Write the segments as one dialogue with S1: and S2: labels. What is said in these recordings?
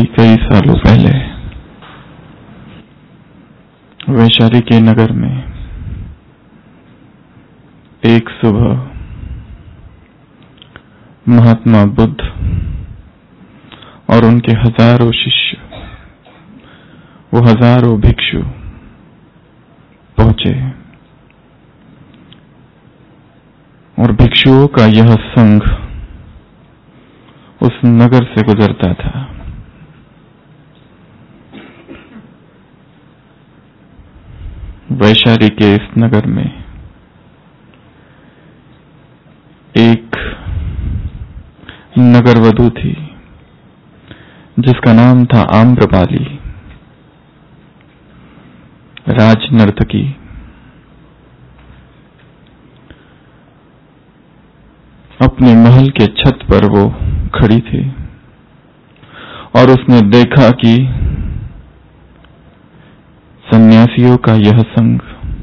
S1: कई सालों पहले वैशाली के नगर में एक सुबह महात्मा बुद्ध और उनके हजारों शिष्य, वो हजारों भिक्षु पहुंचे और भिक्षुओं का यह संघ उस नगर से गुजरता था। वैशाली के इस नगर में एक नगरवधू थी जिसका नाम था आम्रपाली, राज नर्तकी। अपने महल के छत पर वो खड़ी थी और उसने देखा कि सन्यासियों का यह संघ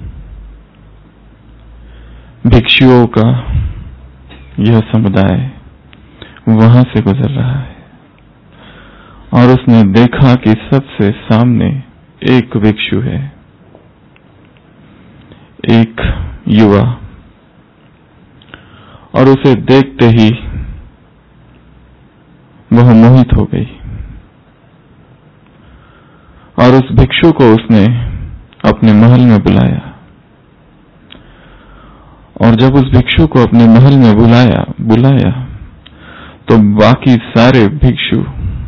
S1: भिक्षुओं का यह समुदाय वहां से गुजर रहा है और उसने देखा कि सबसे सामने एक भिक्षु है, एक युवा, और उसे देखते ही वह मोहित हो गई और उस भिक्षु को उसने अपने महल में बुलाया। और जब उस भिक्षु को अपने महल में बुलाया तो बाकी सारे भिक्षु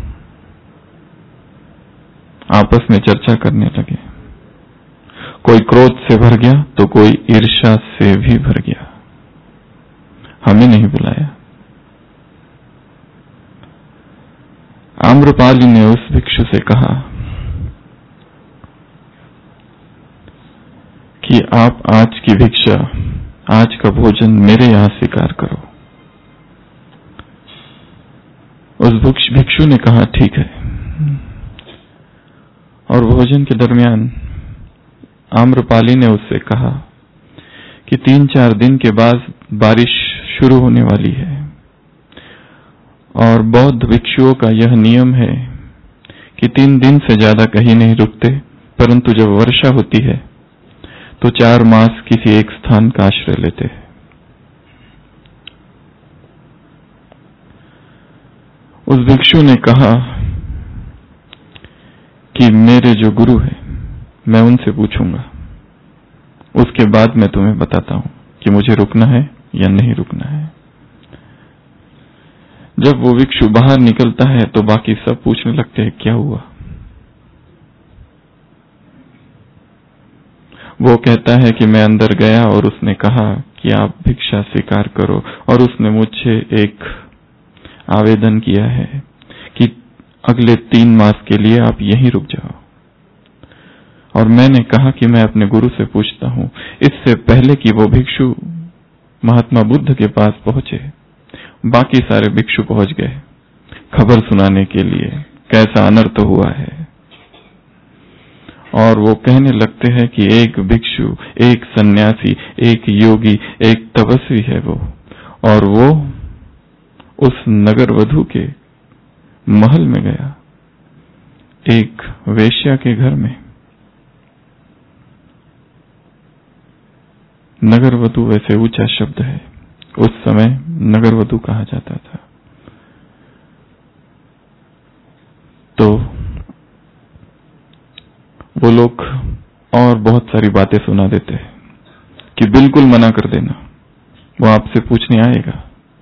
S1: आपस में चर्चा करने लगे। कोई क्रोध से भर गया तो कोई ईर्ष्या से भी भर गया, हमें नहीं बुलाया। आम्रपाली ने उस भिक्षु से कहा कि आप आज की भिक्षा, आज का भोजन मेरे यहां स्वीकार करो। उस भिक्षु ने कहा ठीक है। और भोजन के दरमियान आम्रपाली ने उससे कहा कि 3-4 दिन के बाद बारिश शुरू होने वाली है और बौद्ध भिक्षुओं का यह नियम है कि 3 दिन से ज्यादा कहीं नहीं रुकते, परंतु जब वर्षा होती है तो 4 मास किसी एक स्थान का आश्रय लेते हैं। उस भिक्षु ने कहा कि मेरे जो गुरु है मैं उनसे पूछूंगा, उसके बाद मैं तुम्हें बताता हूं कि मुझे रुकना है या नहीं रुकना है। जब वो भिक्षु बाहर निकलता है तो बाकी सब पूछने लगते हैं क्या हुआ। वो कहता है कि मैं अंदर गया और उसने कहा कि आप भिक्षा स्वीकार करो, और उसने मुझे एक आवेदन किया है कि अगले 3 मास के लिए आप यहीं रुक जाओ। और मैंने कहा कि मैं अपने गुरु से पूछता हूं। इससे पहले कि वो भिक्षु महात्मा बुद्ध के पास पहुंचे, बाकी सारे भिक्षु पहुंच गए खबर सुनाने के लिए कैसा अनर्थ हुआ है। और वो कहने लगते हैं कि एक भिक्षु, एक सन्यासी, एक योगी, एक तपस्वी है वो, और वो उस नगरवधू के महल में गया, एक वेश्या के घर में। नगरवधू वैसे ऊंचा शब्द है, उस समय नगरवधू कहा जाता था। तो वो लोग और बहुत सारी बातें सुना देते हैं कि बिल्कुल मना कर देना, वो आपसे पूछने आएगा।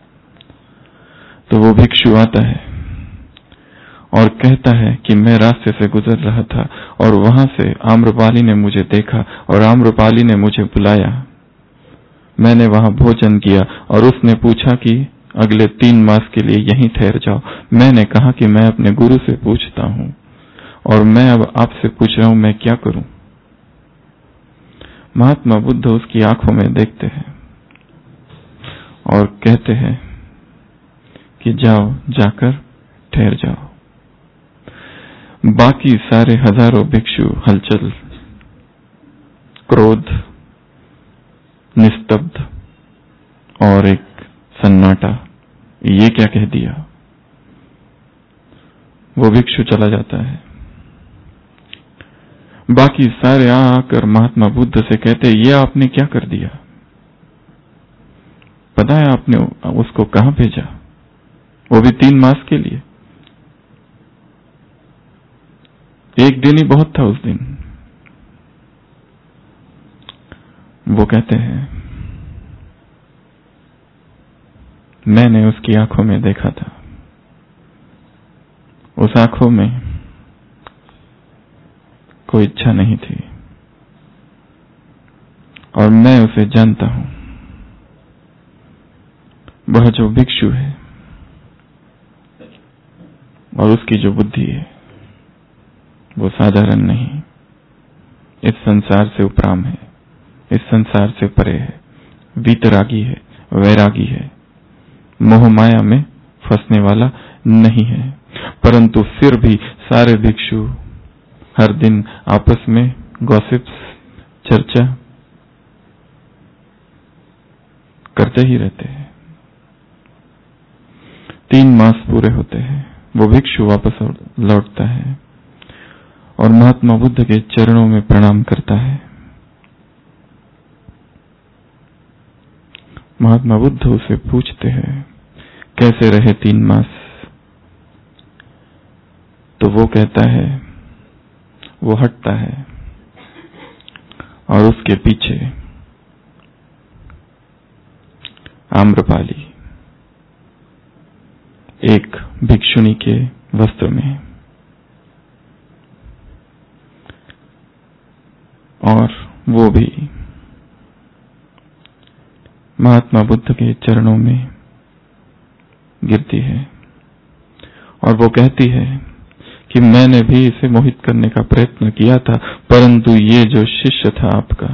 S1: तो वो भिक्षु आता है और कहता है कि मैं रास्ते से गुजर रहा था और वहां से आम्रपाली ने मुझे देखा और आम्रपाली ने मुझे बुलाया। मैंने वहां भोजन किया और उसने पूछा कि अगले 3 मास के लिए यहीं ठहर जाओ। मैंने कहा कि मैं अपने गुरु से पूछता हूं और मैं अब आपसे पूछ रहा हूं मैं क्या करूं। महात्मा बुद्ध उसकी आंखों में देखते हैं और कहते हैं कि जाओ, जाकर ठहर जाओ। बाकी सारे हजारों भिक्षु हलचल, क्रोध, निस्तब्ध और एक सन्नाटा, ये क्या कह दिया। वो भिक्षु चला जाता है। बाकी सारे आकर महात्मा बुद्ध से कहते, ये आपने क्या कर दिया? पता है आपने उसको कहां भेजा? वो भी 3 मास के लिए। 1 दिन ही बहुत था उस दिन। वो कहते हैं, मैंने उसकी आंखों में देखा था। उस आंखों में कोई इच्छा नहीं थी और मैं उसे जानता हूं। वह जो भिक्षु है और उसकी जो बुद्धि है वो साधारण नहीं, इस संसार से उपराम है, इस संसार से परे है, वीतरागी है, वैरागी है, मोह माया में फंसने वाला नहीं है। परंतु फिर भी सारे भिक्षु हर दिन आपस में गॉसिप्स, चर्चा करते ही रहते हैं। 3 मास पूरे होते हैं, वो भिक्षु वापस लौटता है और महात्मा बुद्ध के चरणों में प्रणाम करता है। महात्मा बुद्ध उसे पूछते हैं, कैसे रहे 3 मास? तो वो कहता है, वो हटता है और उसके पीछे आम्रपाली एक भिक्षुणी के वस्त्र में, और वो भी महात्मा बुद्ध के चरणों में गिरती है और वो कहती है कि मैंने भी इसे मोहित करने का प्रयत्न किया था, परंतु ये जो शिष्य था आपका,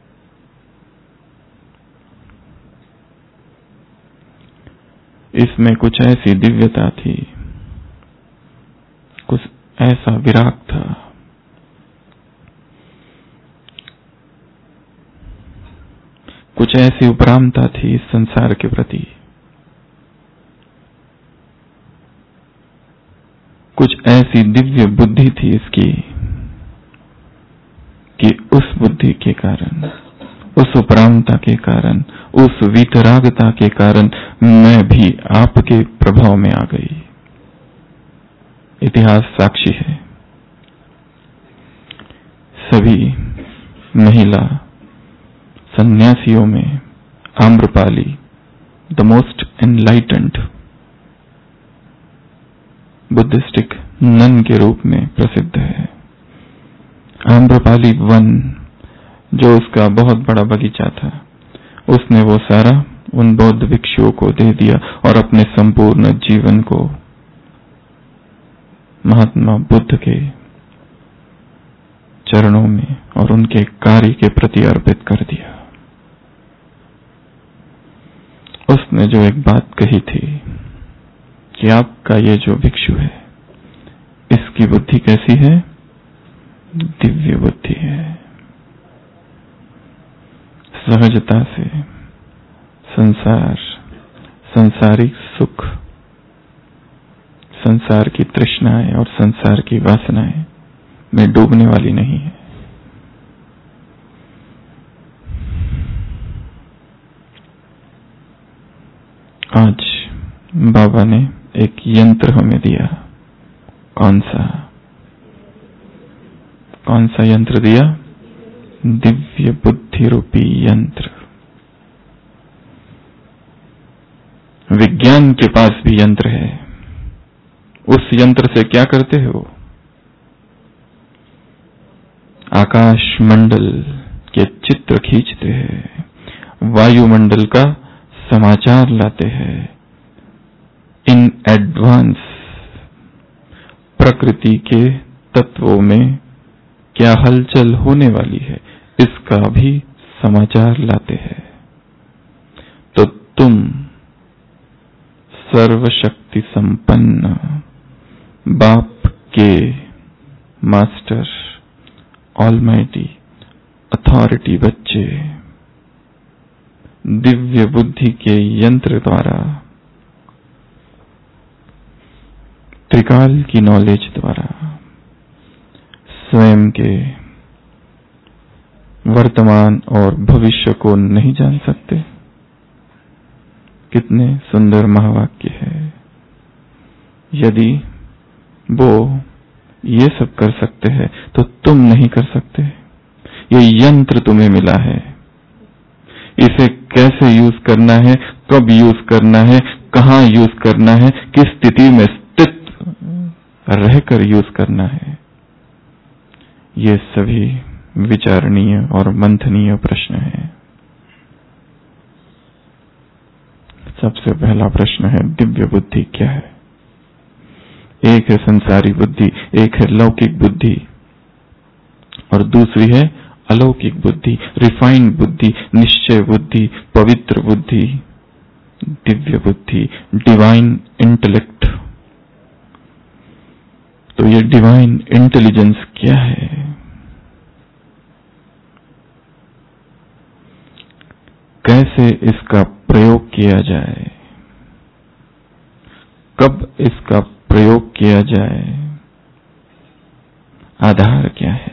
S1: इसमें कुछ ऐसी दिव्यता थी, कुछ ऐसा विराग था, कुछ ऐसी उपरामता थी इस संसार के प्रति, कुछ ऐसी दिव्य बुद्धि थी इसकी कि उस बुद्धि के कारण, उस उपरामता के कारण, उस वीतरागता के कारण मैं भी आपके प्रभाव में आ गई। इतिहास साक्षी है। सभी महिला सन्यासियों में Amrapali the most enlightened Buddhistic nun के रूप में प्रसिद्ध है। आम्रपाली वन, जो उसका बहुत बड़ा बगीचा था, उसने वो सारा उन बौद्ध भिक्षुओं को दे दिया और अपने संपूर्ण जीवन को महात्मा बुद्ध के चरणों में और उनके कार्य के प्रति अर्पित कर दिया। उसने जो एक बात कही थी कि आपका ये जो भिक्षु है, इसकी बुद्धि कैसी है? दिव्य बुद्धि है। सहजता से संसार, संसारिक सुख, संसार की तृष्णाएं और संसार की वासनाएं में डूबने वाली नहीं है। आज बाबा ने एक यंत्र हमें दिया। कौन सा यंत्र दिया? दिव्य बुद्धि रूपी यंत्र। विज्ञान के पास भी यंत्र है। उस यंत्र से क्या करते हो? आकाश मंडल के चित्र खींचते हैं, वायुमंडल का समाचार लाते हैं, इन एडवांस प्रकृति के तत्वों में क्या हलचल होने वाली है, इसका भी समाचार लाते हैं। तो तुम सर्वशक्ति संपन्न बाप के मास्टर ऑलमाइटी अथॉरिटी बच्चे दिव्य बुद्धि के यंत्र द्वारा त्रिकाल की नॉलेज द्वारा स्वयं के वर्तमान और भविष्य को नहीं जान सकते। कितने सुंदर महावाक्य है। यदि वो ये सब कर सकते हैं तो तुम नहीं कर सकते। ये यंत्र तुम्हें मिला है, इसे कैसे यूज करना है, कब यूज करना है, कहां यूज करना है, किस स्थिति में स्थित रहकर यूज करना है, ये सभी विचारणीय और मंथनीय प्रश्न है। सबसे पहला प्रश्न है दिव्य बुद्धि क्या है। एक है संसारी बुद्धि, एक है लौकिक बुद्धि और दूसरी है अलौकिक बुद्धि, रिफाइंड बुद्धि, निश्चय बुद्धि, पवित्र बुद्धि, दिव्य बुद्धि, डिवाइन इंटेलेक्ट। तो ये डिवाइन इंटेलिजेंस क्या है? कैसे इसका प्रयोग किया जाए, कब इसका प्रयोग किया जाए, आधार क्या है?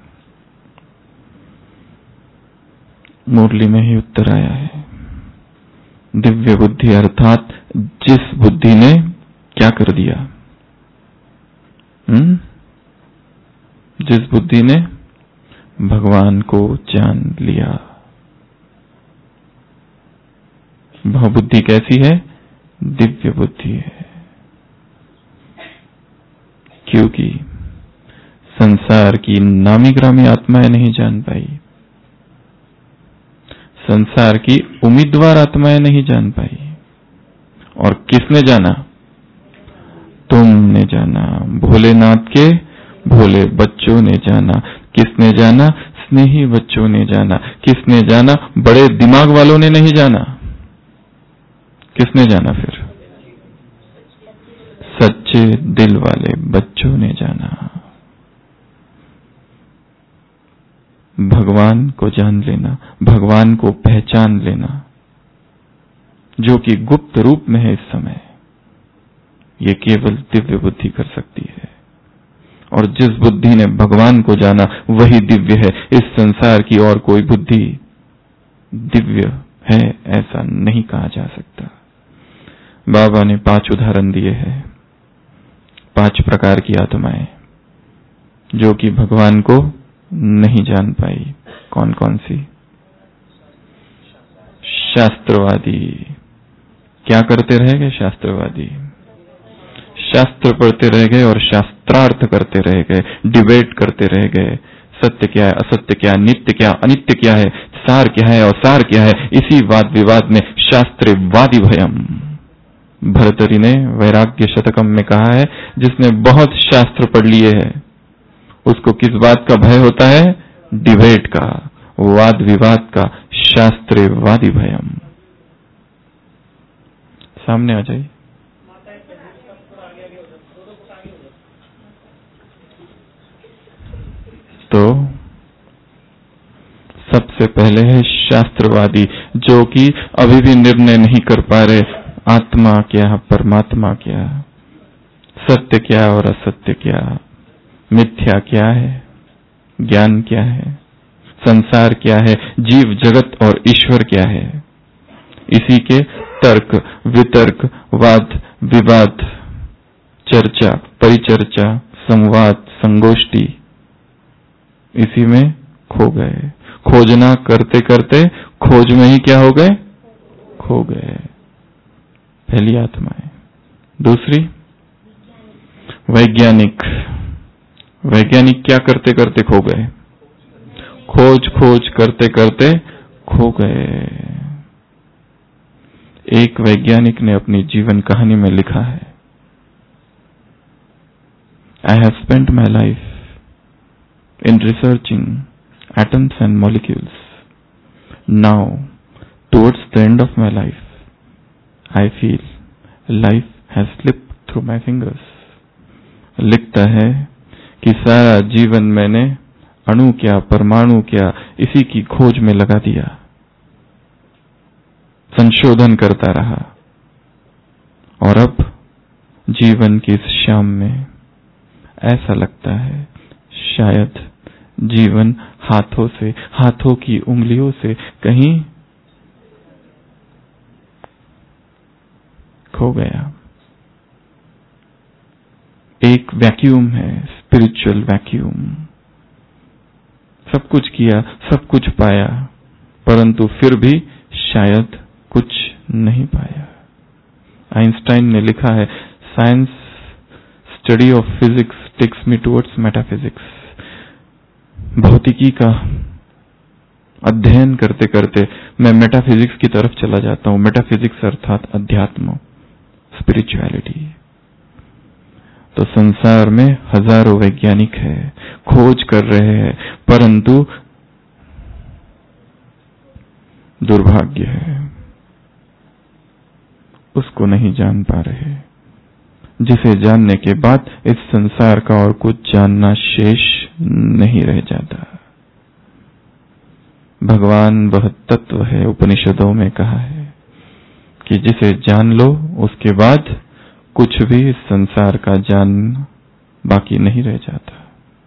S1: मुरली में ही उत्तर आया है। दिव्य बुद्धि अर्थात जिस बुद्धि ने क्या कर दिया, जिस बुद्धि ने भगवान को जान लिया। वह बुद्धि कैसी है? दिव्य बुद्धि है। क्योंकि संसार की नामी ग्रामी आत्माएं नहीं जान पाई, संसार की उम्मीदवार आत्माएं नहीं जान पाई। और किसने जाना? तुमने जाना, भोलेनाथ के भोले बच्चों ने जाना। किसने जाना? स्नेही बच्चों ने जाना। किसने जाना? बड़े दिमाग वालों ने नहीं जाना। किसने जाना फिर? सच्चे दिल वाले बच्चों ने जाना। भगवान को जान लेना, भगवान को पहचान लेना, जो कि गुप्त रूप में है इस समय, ये केवल दिव्य बुद्धि कर सकती है। और जिस बुद्धि ने भगवान को जाना वही दिव्य है। इस संसार की और कोई बुद्धि दिव्य है ऐसा नहीं कहा जा सकता। बाबा ने 5 उदाहरण दिए हैं, 5 प्रकार की आत्माएं जो कि भगवान को नहीं जान पाई। कौन कौन सी? शास्त्रवादी। क्या करते रह गए? शास्त्रवादी। शास्त्र पढ़ते रह गए और शास्त्रार्थ करते रह गए, डिबेट करते रह गए। सत्य क्या है, असत्य क्या, नित्य क्या, अनित्य क्या है, सार क्या है और सार क्या है, इसी वाद विवाद में शास्त्रवादी भयम। भर्तृहरि ने वैराग्य शतकम में कहा है, जिसने बहुत शास्त्र पढ़ लिए है उसको किस बात का भय होता है? डिबेट का, वाद विवाद का, शास्त्रवादी भयम। सामने आ जाइए। तो सबसे पहले है शास्त्रवादी, जो कि अभी भी निर्णय नहीं कर पा रहे आत्मा क्या, परमात्मा क्या, सत्य क्या और असत्य क्या, मिथ्या क्या है, ज्ञान क्या है, संसार क्या है, जीव जगत और ईश्वर क्या है। इसी के तर्क वितर्क, वाद विवाद, चर्चा परिचर्चा, संवाद संगोष्ठी, इसी में खो गए। खोजना करते करते खोज में ही क्या हो गए? खो गए। पहली आत्मा है। दूसरी वैज्ञानिक। वैज्ञानिक क्या करते करते खो गए? खोज खोज करते करते खो गए। एक वैज्ञानिक ने अपनी जीवन कहानी में लिखा है, I have spent my life in researching atoms and molecules. Now, towards the end of my life, I feel life has slipped through my fingers. लिखता है कि सारा जीवन मैंने अणु क्या, परमाणु क्या, इसी की खोज में लगा दिया, संशोधन करता रहा, और अब जीवन की इस शाम में ऐसा लगता है शायद जीवन हाथों की उंगलियों से कहीं खो गया। एक वैक्यूम है, स्पिरिचुअल वैक्यूम। सब कुछ किया, सब कुछ पाया, परंतु फिर भी शायद कुछ नहीं पाया। आइंस्टाइन ने लिखा है, science study of physics takes me towards metaphysics. भौतिकी का अध्ययन करते करते मैं मेटाफिजिक्स की तरफ चला जाता हूं। मेटाफिजिक्स अर्थात अध्यात्म, स्पिरिचुअलिटी। तो संसार में हजारों वैज्ञानिक है, खोज कर रहे हैं, परंतु दुर्भाग्य है उसको नहीं जान पा रहे, जिसे जानने के बाद इस संसार का और कुछ जानना शेष नहीं रह जाता। भगवान वह तत्व है, उपनिषदों में कहा है कि जिसे जान लो उसके बाद कुछ भी इस संसार का जान बाकी नहीं रह जाता।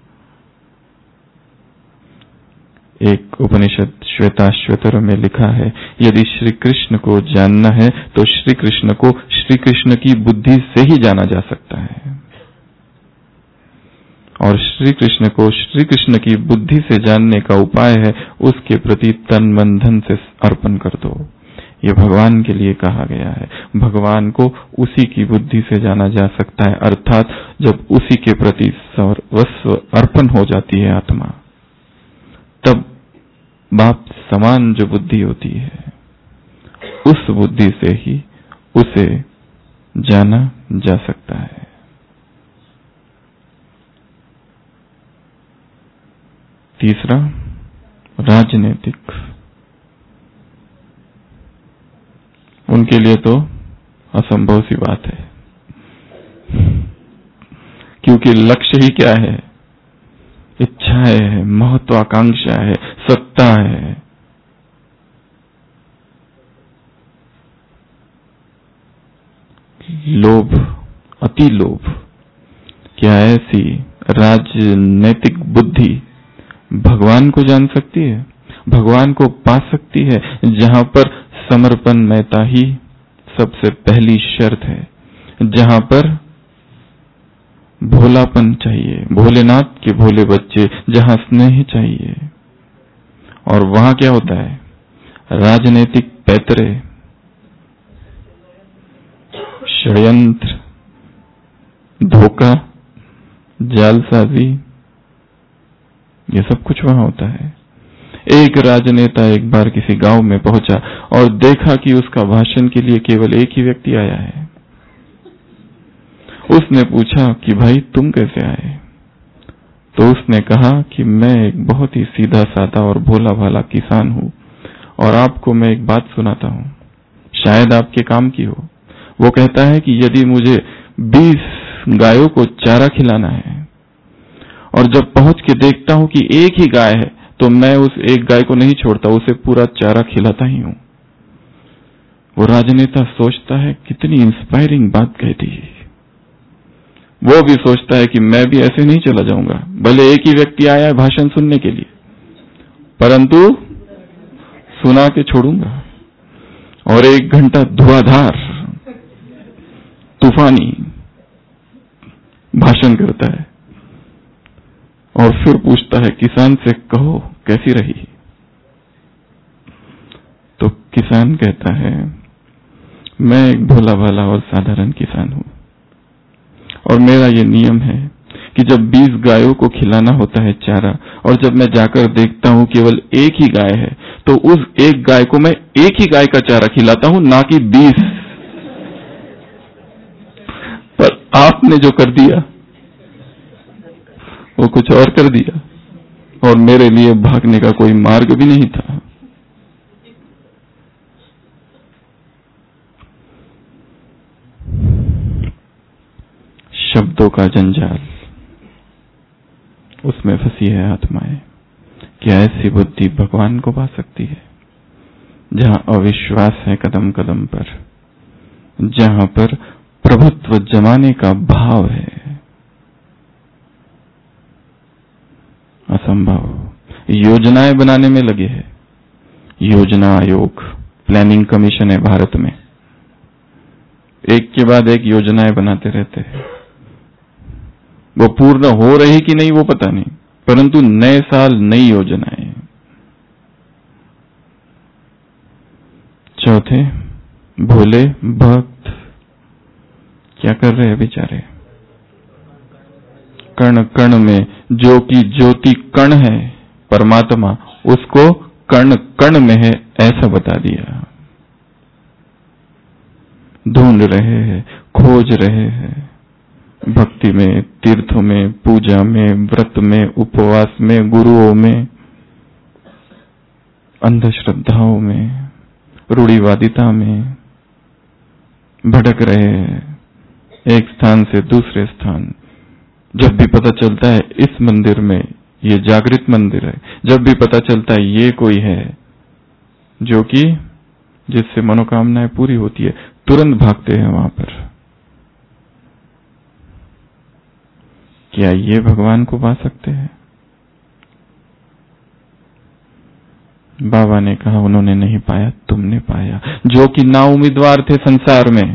S1: एक उपनिषद श्वेताश्वतर में लिखा है, यदि श्री कृष्ण को जानना है तो श्री कृष्ण को श्री कृष्ण की बुद्धि से ही जाना जा सकता है, और श्री कृष्ण को श्री कृष्ण की बुद्धि से जानने का उपाय है उसके प्रति तन मन धन से अर्पण कर दो। ये भगवान के लिए कहा गया है। भगवान को उसी की बुद्धि से जाना जा सकता है, अर्थात जब उसी के प्रति सर्वस्व अर्पण हो जाती है आत्मा, तब बाप समान जो बुद्धि होती है उस बुद्धि से ही उसे जाना जा सकता है। तीसरा, राजनीतिक। उनके लिए तो असंभव सी बात है, क्योंकि लक्ष्य ही क्या है? इच्छाएं है, महत्वाकांक्षा है, सत्ता है। लोभ, अति लोभ। क्या ऐसी राजनैतिक बुद्धि भगवान को जान सकती है, भगवान को पा सकती है, जहां पर समर्पण महता ही सबसे पहली शर्त है, जहां पर भोलापन चाहिए, भोलेनाथ के भोले बच्चे, जहां स्नेह चाहिए। और वहां क्या होता है? राजनीतिक पैतरे, षड्यंत्र, धोखा, जालसाजी, ये सब कुछ वहां होता है। एक राजनेता एक बार किसी गांव में पहुंचा और देखा कि उसका भाषण के लिए केवल एक ही व्यक्ति आया है। उसने पूछा कि भाई तुम कैसे आए? तो उसने कहा कि मैं एक बहुत ही सीधा साधा और भोला भाला किसान हूं और आपको मैं एक बात सुनाता हूं, शायद आपके काम की हो। वो कहता है कि यदि मुझे 20 गायों को चारा खिलाना है और जब पहुंच के देखता हूं कि एक ही गाय है, तो मैं उस एक गाय को नहीं छोड़ता, उसे पूरा चारा खिलाता ही हूं। वो राजनेता सोचता है कितनी इंस्पायरिंग बात कह दी। वो भी सोचता है कि मैं भी ऐसे नहीं चला जाऊंगा, भले एक ही व्यक्ति आया है भाषण सुनने के लिए, परंतु सुना के छोड़ूंगा। और 1 घंटा धुआंधार तूफानी भाषण करता है और फिर पूछता है किसान से, कहो कैसी रही? तो किसान कहता है, मैं एक भोला भाला और साधारण किसान हूं और मेरा ये नियम है कि जब 20 गायों को खिलाना होता है चारा, और जब मैं जाकर देखता हूं केवल एक ही गाय है, तो उस एक गाय को मैं एक ही गाय का चारा खिलाता हूं, ना कि 20। पर आपने जो कर दिया वो कुछ और कर दिया, और मेरे लिए भागने का कोई मार्ग भी नहीं था। शब्दों का जंजाल, उसमें फंसी है आत्माएं। क्या ऐसी बुद्धि भगवान को पा सकती है? जहां अविश्वास है कदम कदम पर, जहां पर प्रभुत्व जमाने का भाव है, असंभव। योजनाएं बनाने में लगे हैं। योजना आयोग, प्लानिंग कमीशन है भारत में, एक के बाद एक योजनाएं बनाते रहते हैं। वो पूर्ण हो रही कि नहीं वो पता नहीं, परंतु नए साल नई योजनाएं। चौथे, भोले भक्त क्या कर रहे हैं बेचारे? कण कण में जो कि ज्योति कण है परमात्मा, उसको कण कण में है ऐसा बता दिया। ढूंढ रहे हैं, खोज रहे हैं, भक्ति में, तीर्थों में, पूजा में, व्रत में, उपवास में, गुरुओं में, अंधश्रद्धाओं में, रूढ़िवादिता में भटक रहे हैं, एक स्थान से दूसरे स्थान। जब भी पता चलता है इस मंदिर में ये जागृत मंदिर है, जब भी पता चलता है ये कोई है जो कि जिससे मनोकामनाएं पूरी होती है, तुरंत भागते हैं वहां पर। क्या ये भगवान को पा सकते हैं? बाबा ने कहा उन्होंने नहीं पाया, तुमने पाया। जो कि ना उम्मीदवार थे संसार में,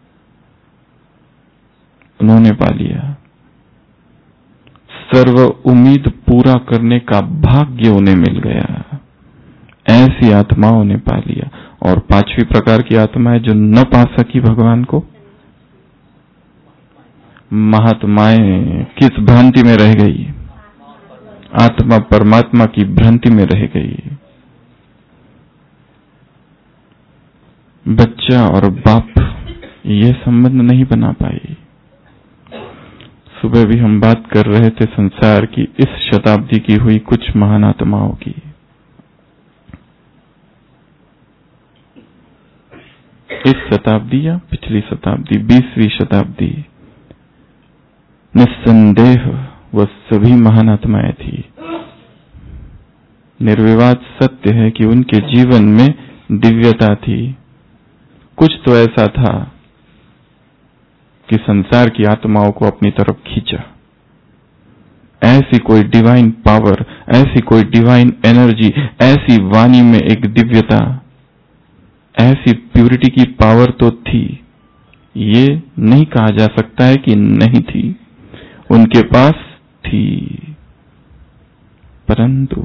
S1: उन्होंने पा लिया। सर्व उम्मीद पूरा करने का भाग्य उन्हें मिल गया। ऐसी आत्माओं ने पा लिया। और पांचवी प्रकार की आत्माएं जो न पा सकी भगवान को, महात्माएं किस भ्रांति में रह गई? आत्मा परमात्मा की भ्रांति में रह गई। बच्चा और बाप ये संबंध नहीं बना पाई। सुबह भी हम बात कर रहे थे संसार की इस शताब्दी की हुई कुछ महान आत्माओं की। इस शताब्दी या पिछली शताब्दी, 20वीं शताब्दी, निस्संदेह वह सभी महान आत्माएं थी। निर्विवाद सत्य है कि उनके जीवन में दिव्यता थी। कुछ तो ऐसा था कि संसार की आत्माओं को अपनी तरफ खींचा। ऐसी कोई डिवाइन पावर, ऐसी कोई डिवाइन एनर्जी, ऐसी वाणी में एक दिव्यता, ऐसी प्यूरिटी की पावर तो थी। ये नहीं कहा जा सकता है कि नहीं थी, उनके पास थी। परंतु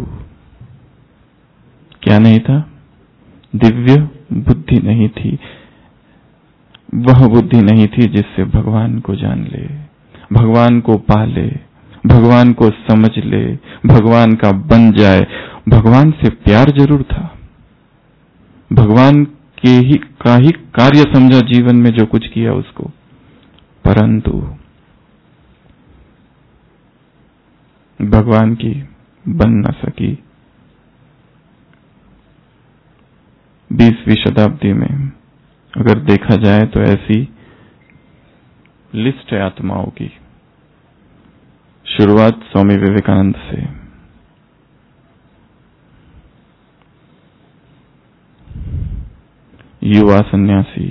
S1: क्या नहीं था? दिव्य बुद्धि नहीं थी। वह बुद्धि नहीं थी जिससे भगवान को जान ले, भगवान को पा ले, भगवान को समझ ले, भगवान का बन जाए। भगवान से प्यार जरूर था, भगवान का ही कार्य समझा जीवन में जो कुछ किया उसको, परंतु भगवान की बन न सकी। 20वीं शताब्दी में अगर देखा जाए तो ऐसी लिस्ट है आत्माओं की। शुरुआत स्वामी विवेकानंद से। युवा सन्यासी,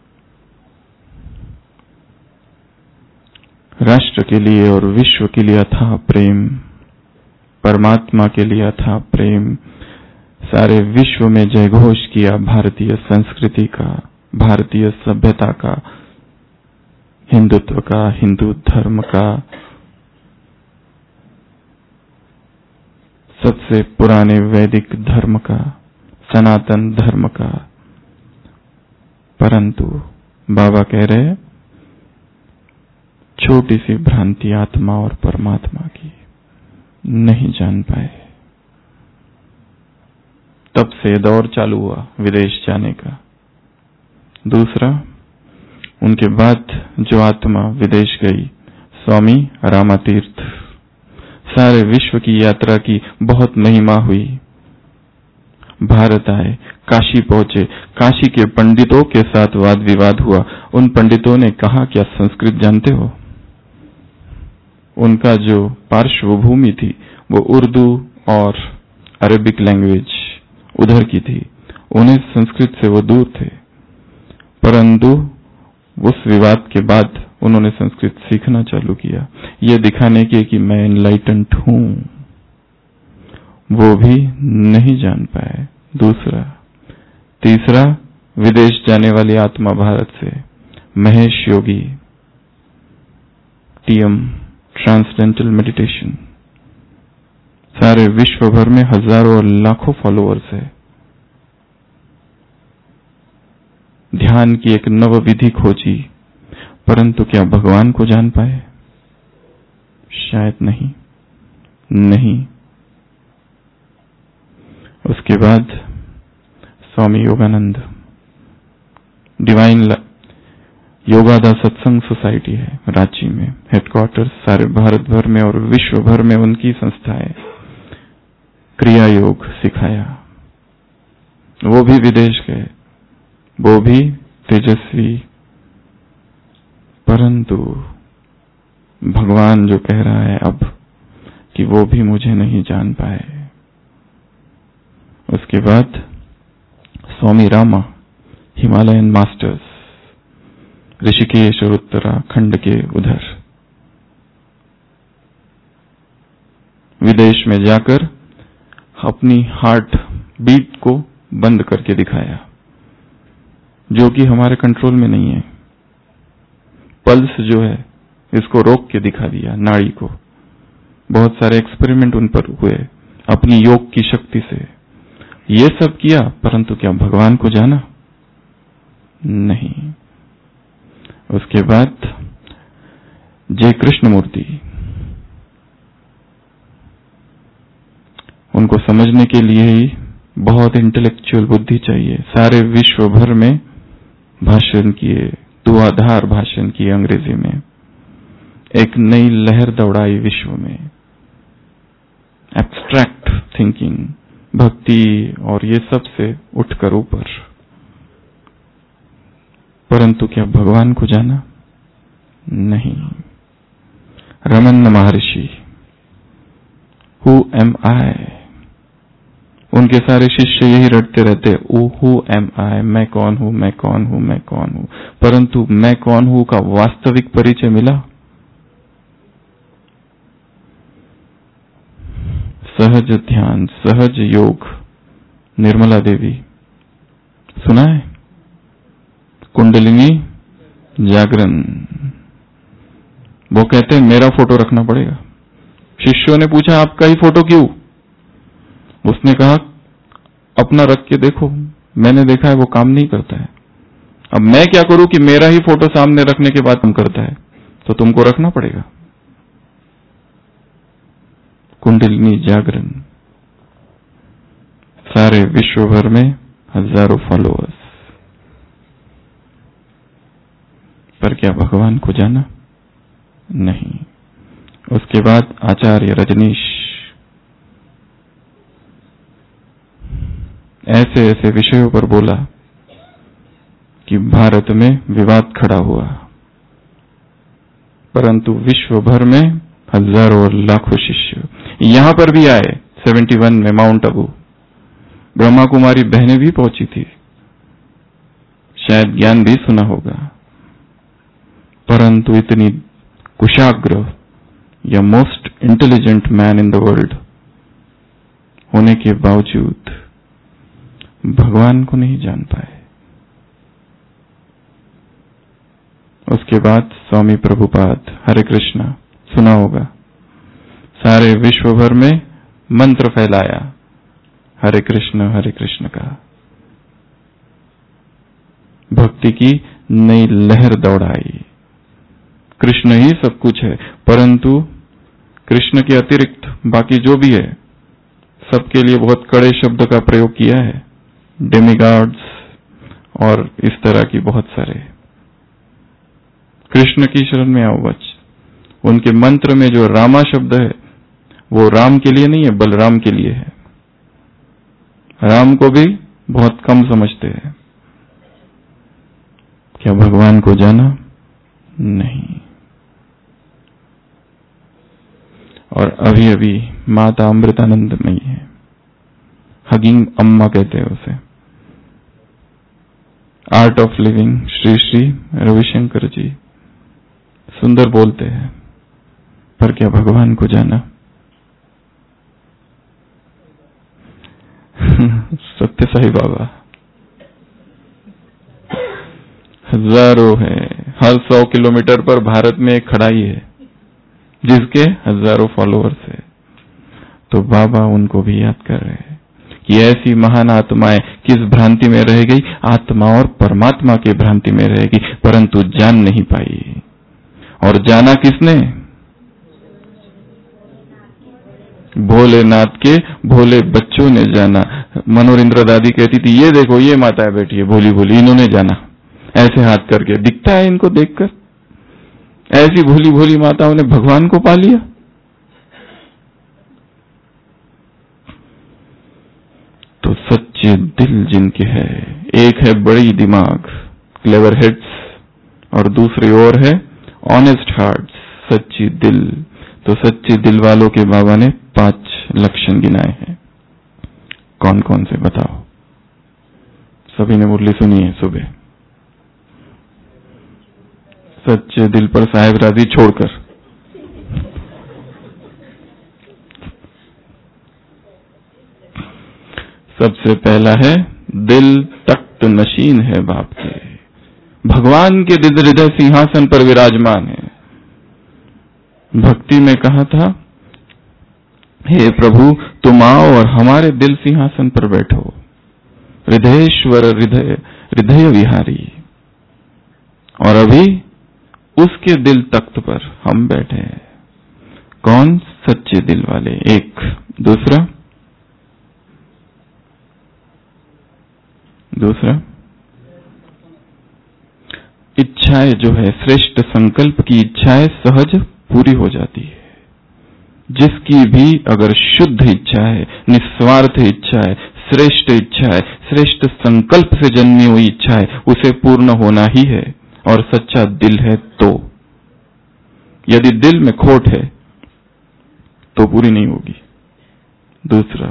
S1: राष्ट्र के लिए और विश्व के लिए अथाह प्रेम, परमात्मा के लिए अथाह प्रेम, सारे विश्व में जयघोष किया भारतीय संस्कृति का, भारतीय सभ्यता का, हिंदुत्व का, हिंदू धर्म का, सबसे पुराने वैदिक धर्म का, सनातन धर्म का। परंतु बाबा कह रहे छोटी सी भ्रांति आत्मा और परमात्मा की, नहीं जान पाए। तब से दौर चालू हुआ विदेश जाने का। दूसरा, उनके बाद जो आत्मा विदेश गई, स्वामी रामातीर्थ, सारे विश्व की यात्रा की, बहुत महिमा हुई। भारत आए, काशी पहुंचे, काशी के पंडितों के साथ वाद विवाद हुआ। उन पंडितों ने कहा, क्या संस्कृत जानते हो? उनका जो पार्श्वभूमि थी वो उर्दू और अरेबिक लैंग्वेज उधर की थी, उन्हें संस्कृत से वो दूर थे। परंतु उस विवाद के बाद उन्होंने संस्कृत सीखना चालू किया, ये दिखाने के कि मैं एनलाइटेंड हूं। वो भी नहीं जान पाए। दूसरा। तीसरा, विदेश जाने वाली आत्मा भारत से Mahesh Yogi, TM transcendental meditation, सारे विश्व भर में हजारों और लाखों फॉलोअर्स है। ध्यान की एक नव विधि खोजी, परंतु क्या भगवान को जान पाए? शायद नहीं। उसके बाद स्वामी योगानंद, डिवाइन योगादा सत्संग सोसाइटी है रांची में, हेडक्वार्टर्स सारे भारत भर में और विश्व भर में उनकी संस्थाएं। क्रिया योग सिखाया, वो भी विदेश गए, वो भी तेजस्वी, परंतु भगवान जो कह रहा है अब कि वो भी मुझे नहीं जान पाए। उसके बाद स्वामी रामा, हिमालयन मास्टर्स, ऋषिकेश और उत्तराखंड के उधर विदेश में जाकर अपनी हार्ट बीट को बंद करके दिखाया, जो कि हमारे कंट्रोल में नहीं है। पल्स जो है इसको रोक के दिखा दिया, नाड़ी को। बहुत सारे एक्सपेरिमेंट उन पर हुए अपनी योग की शक्ति से। ये सब किया, परंतु क्या भगवान को जाना? नहीं। उसके बाद जय कृष्णमूर्ति, उनको समझने के लिए ही बहुत इंटेलेक्चुअल बुद्धि चाहिए। सारे विश्व भर में भाषण किए, धुआंधार भाषण किए अंग्रेजी में, एक नई लहर दौड़ाई विश्व में। एब्स्ट्रैक्ट थिंकिंग, भक्ति और ये सब से उठकर ऊपर। परंतु क्या भगवान को जाना? नहीं। रमन महर्षि, हु एम आई, उनके सारे शिष्य यही रटते रहते, हु एम आई, मैं कौन हूं, मैं कौन हूं, मैं कौन हूं। परंतु मैं कौन हूं का वास्तविक परिचय मिला? सहज ध्यान, सहज योग, निर्मला देवी सुना है? कुंडलिनी जागरण। वो कहते हैं मेरा फोटो रखना पड़ेगा। शिष्यों ने पूछा आपका ही फोटो क्यों? उसने कहा अपना रख के देखो, मैंने देखा है वो काम नहीं करता है। अब मैं क्या करूं कि मेरा ही फोटो सामने रखने के बाद काम करता है, तो तुमको रखना पड़ेगा। कुंडलिनी जागरण, सारे विश्व भर में हजारों फॉलोअर्स, पर क्या भगवान को जाना? नहीं। उसके बाद आचार्य रजनीश, ऐसे ऐसे विषयों पर बोला कि भारत में विवाद खड़ा हुआ, परंतु विश्व भर में हजारों और लाखों शिष्य। यहां पर भी आए 71 में माउंट आबू, ब्रह्मा कुमारी बहनें भी पहुंची थी, शायद ज्ञान भी सुना होगा। परंतु इतनी कुशाग्र या most intelligent man in the world होने के बावजूद भगवान को नहीं जान पाए। उसके बाद स्वामी प्रभुपाद, हरे कृष्णा सुना होगा, सारे विश्व भर में मंत्र फैलाया हरे कृष्ण का। भक्ति की नई लहर दौड़ाई। कृष्ण ही सब कुछ है, परंतु कृष्ण के अतिरिक्त बाकी जो भी है सबके लिए बहुत कड़े शब्द का प्रयोग किया है, डेमिगॉड्स और इस तरह की बहुत सारे। कृष्ण की शरण में आओ बच। उनके मंत्र में जो रामा शब्द है वो राम के लिए नहीं है, बलराम के लिए है। राम को भी बहुत कम समझते हैं। क्या भगवान को जाना? नहीं। और अभी अभी माता अमृतानंदमयी है, हगिंग अम्मा कहते हैं उसे। Art of living Shri Shri Ravishankar ji सुंदर बोलते हैं, पर क्या भगवान को जाना? सत्य साई बाबा हजारों है, हर 100 किलोमीटर पर भारत में एक खड़ाई है जिसके हजारों फॉलोअर्स है। तो बाबा उनको भी याद कर रहे हैं कि ऐसी महान आत्माएं किस भ्रांति में रह गई, आत्मा और परमात्मा के भ्रांति में रहेगी, परंतु जान नहीं पाई। और जाना किसने? भोलेनाथ के भोले बच्चों ने जाना। मनोरिंद्र दादी कहती थी, ये देखो ये माता बैठी है भोली भोली, इन्होंने जाना। ऐसे हाथ करके दिखता है इनको देखकर, ऐसी भोली भोली माताओं ने भगवान को पा लिया। तो सच्चे दिल जिनके है, एक है बड़ी दिमाग क्लेवर हेड्स और दूसरी ओर है ऑनेस्ट हार्ट सच्ची दिल। तो सच्चे दिल वालों के बाबा ने 5 लक्षण गिनाए हैं। कौन कौन से बताओ? सभी ने मुरली सुनी है सुबह, सच्चे दिल पर साहेब राजी छोड़कर। सबसे पहला है दिल तख्त नशीन है बाप के, भगवान के हृदय सिंहासन पर विराजमान है। भक्ति में कहा था, हे प्रभु तुम आओ और हमारे दिल सिंहासन पर बैठो, हृदयेश्वर हृदय विहारी। और अभी उसके दिल तख्त पर हम बैठे हैं। कौन? सच्चे दिल वाले। एक। दूसरा इच्छाएं जो है, श्रेष्ठ संकल्प की इच्छाएं सहज पूरी हो जाती है। जिसकी भी अगर शुद्ध इच्छा है, निस्वार्थ इच्छा है, श्रेष्ठ इच्छा है, श्रेष्ठ संकल्प से जन्मी हुई इच्छा है, उसे पूर्ण होना ही है। और सच्चा दिल है तो, यदि दिल में खोट है तो पूरी नहीं होगी। दूसरा।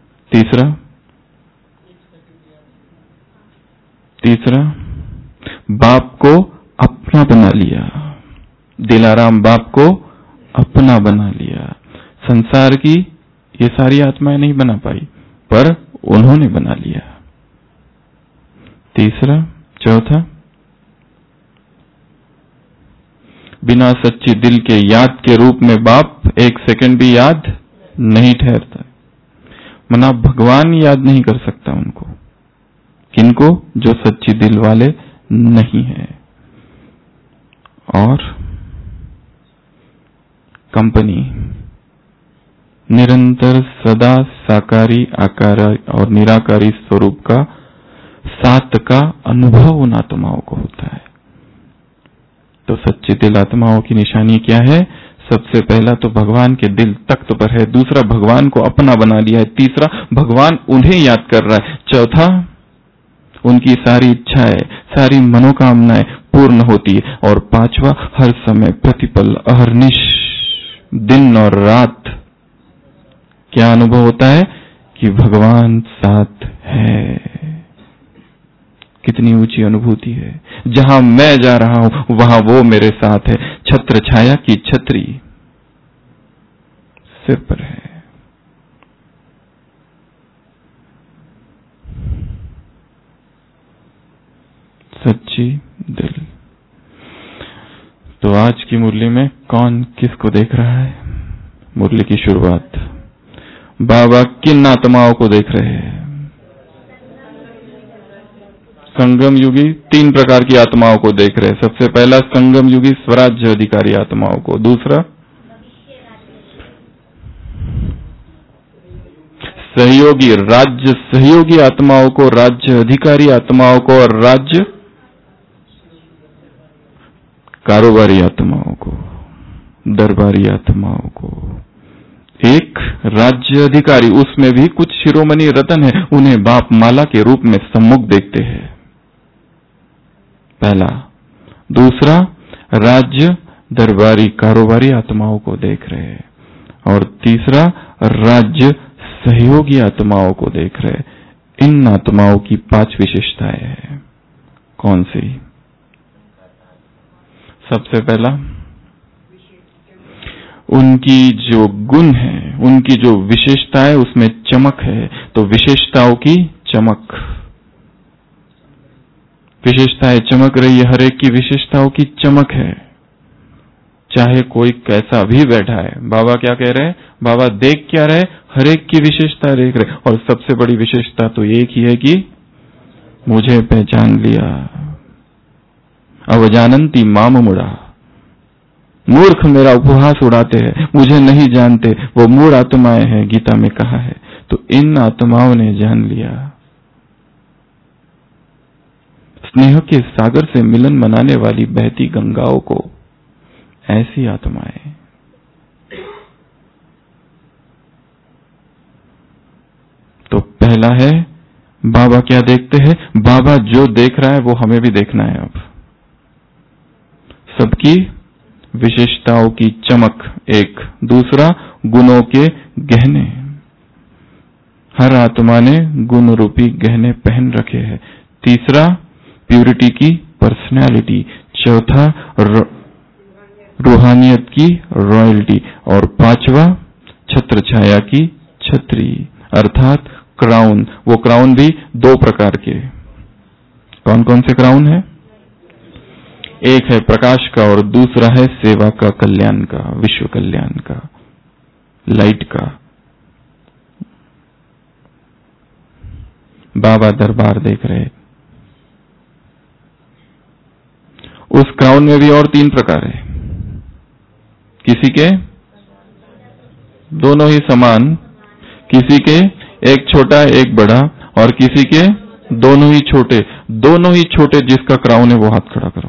S1: तीसरा बाप को अपना बना लिया। दिलाराम बाप को अपना बना लिया। संसार की ये सारी आत्माएं नहीं बना पाई, पर उन्होंने बना लिया। तीसरा। चौथा, बिना सच्ची दिल के याद के रूप में बाप एक सेकंड भी याद नहीं ठहरता। मना भगवान याद नहीं कर सकता उनको। किनको? जो सच्ची दिल वाले नहीं है। और कंपनी निरंतर सदा साकारी आकारी और निराकारी स्वरूप का साथ का अनुभव उन आत्माओं को होता है। तो सच्चे दिल आत्माओं की निशानी क्या है? सबसे पहला तो भगवान के दिल तख्त पर है। दूसरा, भगवान को अपना बना लिया है। तीसरा, भगवान उन्हें याद कर रहा है। चौथा, उनकी सारी इच्छाएं, सारी मनोकामनाएं पूर्ण होती है। और पांचवा, हर समय प्रतिपल अहर्निश दिन और रात क्या अनुभव होता है कि भगवान साथ है। कितनी ऊंची अनुभूति है। जहां मैं जा रहा हूं वहां वो मेरे साथ है। छत्र छाया की छतरी सिर पर है। सच्ची दिल। तो आज की मुरली में कौन किसको देख रहा है? मुरली की शुरुआत, बाबा किन आत्माओं को देख रहे हैं? संगम युगी 3 प्रकार की आत्माओं को देख रहे हैं। सबसे पहला, संगम युगी स्वराज्य अधिकारी आत्माओं को। दूसरा, सहयोगी राज्य सहयोगी आत्माओं को, राज्य अधिकारी आत्माओं को, और राज्य कारोबारी आत्माओं को, दरबारी आत्माओं को। एक राज्य अधिकारी, उसमें भी कुछ शिरोमणि रतन है, उन्हें बाप माला के रूप में सम्मुख देखते हैं, पहला। दूसरा, राज्य दरबारी कारोबारी आत्माओं को देख रहे हैं। और तीसरा, राज्य सहयोगी आत्माओं को देख रहे हैं। इन आत्माओं की 5 विशेषताएं हैं। कौन सी? सबसे पहला उनकी जो गुण है, उनकी जो विशेषता है उसमें चमक है, तो विशेषताओं की चमक, विशेषताएं चमक रही है, हर एक की विशेषताओं की चमक है, चाहे कोई कैसा भी बैठा है। बाबा क्या कह रहे हैं? बाबा देख क्या रहे? हर एक की विशेषता देख रहे, और सबसे बड़ी विशेषता तो एक ही है कि मुझे पहचान लिया। अवजानंती माम मुड़ा, मूर्ख मेरा उपहास उड़ाते हैं, मुझे नहीं जानते, वो मूढ़ आत्माएं हैं, गीता में कहा है। तो इन आत्माओं ने जान लिया। स्नेह के सागर से मिलन मनाने वाली बहती गंगाओं को, ऐसी आत्माएं। तो पहला है बाबा क्या देखते हैं? बाबा जो देख रहा है वो हमें भी देखना है। अब सबकी विशेषताओं की चमक एक, दूसरा गुणों के गहने, हर आत्मा ने गुण रूपी गहने पहन रखे हैं। तीसरा प्यूरिटी की पर्सनैलिटी, चौथा रूहानियत की रॉयल्टी, और पांचवा छत्र छाया की छतरी अर्थात क्राउन। वो क्राउन भी दो प्रकार के। कौन कौन से क्राउन है? एक है प्रकाश का और दूसरा है सेवा का, कल्याण का, विश्व कल्याण का, लाइट का। बाबा दरबार देख रहे। उस क्राउन में भी और तीन प्रकार है। किसी के दोनों ही समान, किसी के एक छोटा एक बड़ा, और किसी के दोनों ही छोटे। दोनों ही छोटे जिसका क्राउन है वो हाथ खड़ा करो।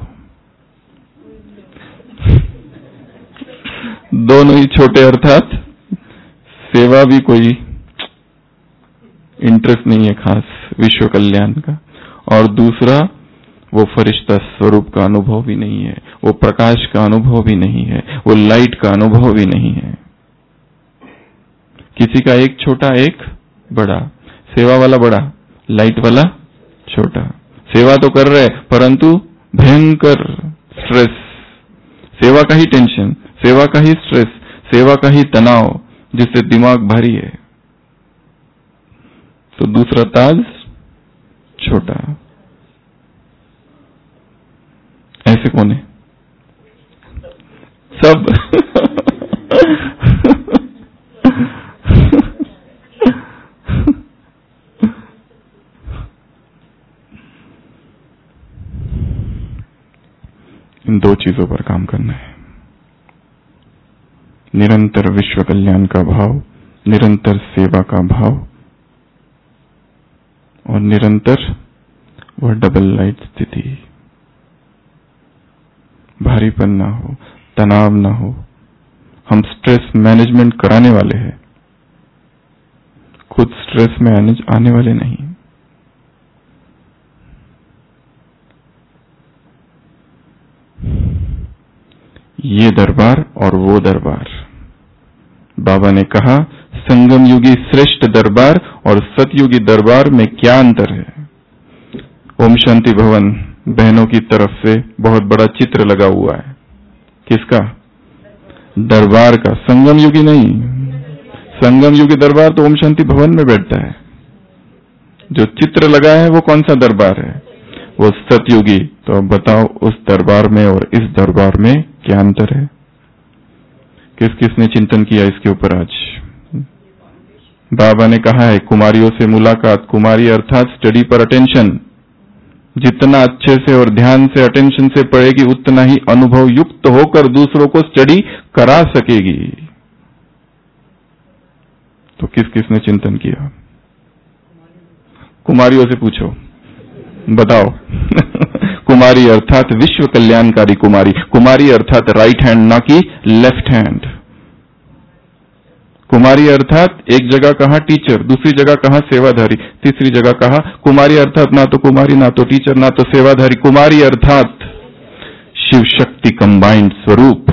S1: दोनों ही छोटे अर्थात सेवा भी कोई इंटरेस्ट नहीं है खास विश्व कल्याण का, और दूसरा वो फरिश्ता स्वरूप का अनुभव भी नहीं है, वो प्रकाश का अनुभव भी नहीं है, वो लाइट का अनुभव भी नहीं है। किसी का एक छोटा एक बड़ा, सेवा वाला बड़ा, लाइट वाला छोटा। सेवा तो कर रहे परंतु भयंकर स्ट्रेस, सेवा का ही टेंशन, सेवा का ही स्ट्रेस, सेवा का ही तनाव, जिससे दिमाग भारी है। तो दूसरा ताज छोटा। ऐसे कौन है? सब इन दो चीजों पर काम करना है। निरंतर विश्व कल्याण का भाव, निरंतर सेवा का भाव, और निरंतर वह डबल लाइट स्थिति। भारीपन ना हो, तनाव ना हो। हम स्ट्रेस मैनेजमेंट कराने वाले हैं, खुद स्ट्रेस में आने वाले नहीं। ये दरबार और वो दरबार। बाबा ने कहा संगम युगी श्रेष्ठ दरबार और सतयुगी दरबार में क्या अंतर है। ओम शांति भवन बहनों की तरफ से बहुत बड़ा चित्र लगा हुआ है। किसका? दरबार का। संगम युगी नहीं, संगम युगी दरबार तो ओम शांति भवन में बैठता है। जो चित्र लगा है वो कौन सा दरबार है? वो सतयुगी। तो अब बताओ उस दरबार में और इस दरबार में क्या अंतर है? किस किसने चिंतन किया इसके ऊपर आज? बाबा ने कहा है कुमारियों से मुलाकात। कुमारी अर्थात स्टडी पर अटेंशन। जितना अच्छे से और ध्यान से अटेंशन से पढ़ेगी उतना ही अनुभव युक्त होकर दूसरों को स्टडी करा सकेगी। तो किस किसने चिंतन किया? कुमारियों से पूछो, बताओ। कुमारी अर्थात विश्व कल्याणकारी कुमारी। कुमारी अर्थात राइट हैंड, ना कि लेफ्ट हैंड। कुमारी अर्थात एक जगह कहा टीचर, दूसरी जगह कहा सेवाधारी, तीसरी जगह कहा कुमारी अर्थात ना तो कुमारी, ना तो टीचर, ना तो सेवाधारी। कुमारी अर्थात शिव शक्ति कंबाइंड स्वरूप।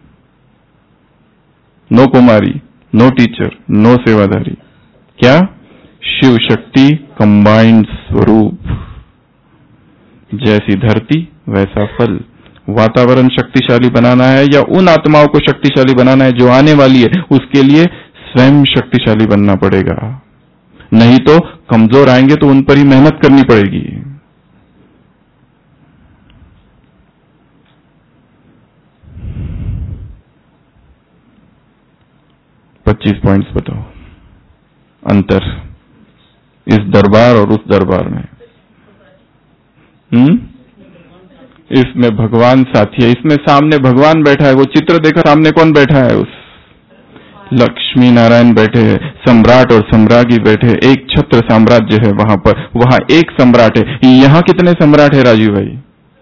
S1: No Kumari, no teacher, no सेवाधारी। क्या? शिव शक्ति कंबाइंड स्वरूप। जैसी धरती वैसा फल। वातावरण शक्तिशाली बनाना है या उन आत्माओं को शक्तिशाली बनाना है जो आने वाली है, उसके लिए स्वयं शक्तिशाली बनना पड़ेगा। नहीं तो कमजोर आएंगे तो उन पर ही मेहनत करनी पड़ेगी। पच्चीस पॉइंट्स बताओ अंतर इस दरबार और उस दरबार में। इसमें भगवान साथी है, इसमें सामने भगवान बैठा है। वो चित्र देखा, सामने कौन बैठा है? उस लक्ष्मी नारायण बैठे हैं, सम्राट और सम्राज्ञी बैठे, एक छत्र साम्राज्य है वहां पर, वहां एक सम्राट है। यहां कितने सम्राट है राजीव भाई?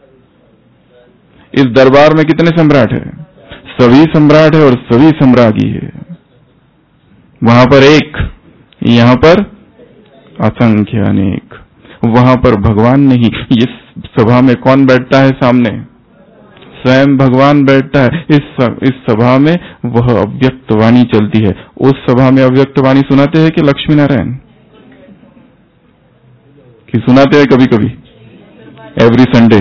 S1: इस दरबार में कितने सम्राट है? सभी सम्राट है और सभी सम्राज्ञी है। वहां पर एक, यहां पर असंख्य अनेक। वहां पर भगवान नहीं। इस सभा में कौन बैठता है सामने? स्वयं भगवान बैठता है। इस सभा में वह अव्यक्त वाणी चलती है। उस सभा में अव्यक्त वाणी सुनाते हैं कि लक्ष्मी नारायण कि सुनाते हैं कभी कभी एवरी संडे?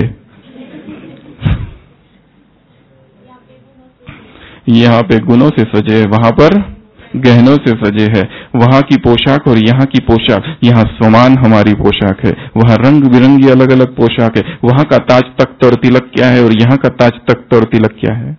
S1: यहाँ पे गुणों से सजे है, वहां पर गहनों से सजे है। वहां की पोशाक और यहाँ की पोशाक, यहाँ समान हमारी पोशाक है, वहां रंग बिरंगी अलग अलग पोशाक है। वहां का ताज तख्त और तिलक क्या है और यहाँ का ताज तख्त और तिलक क्या है?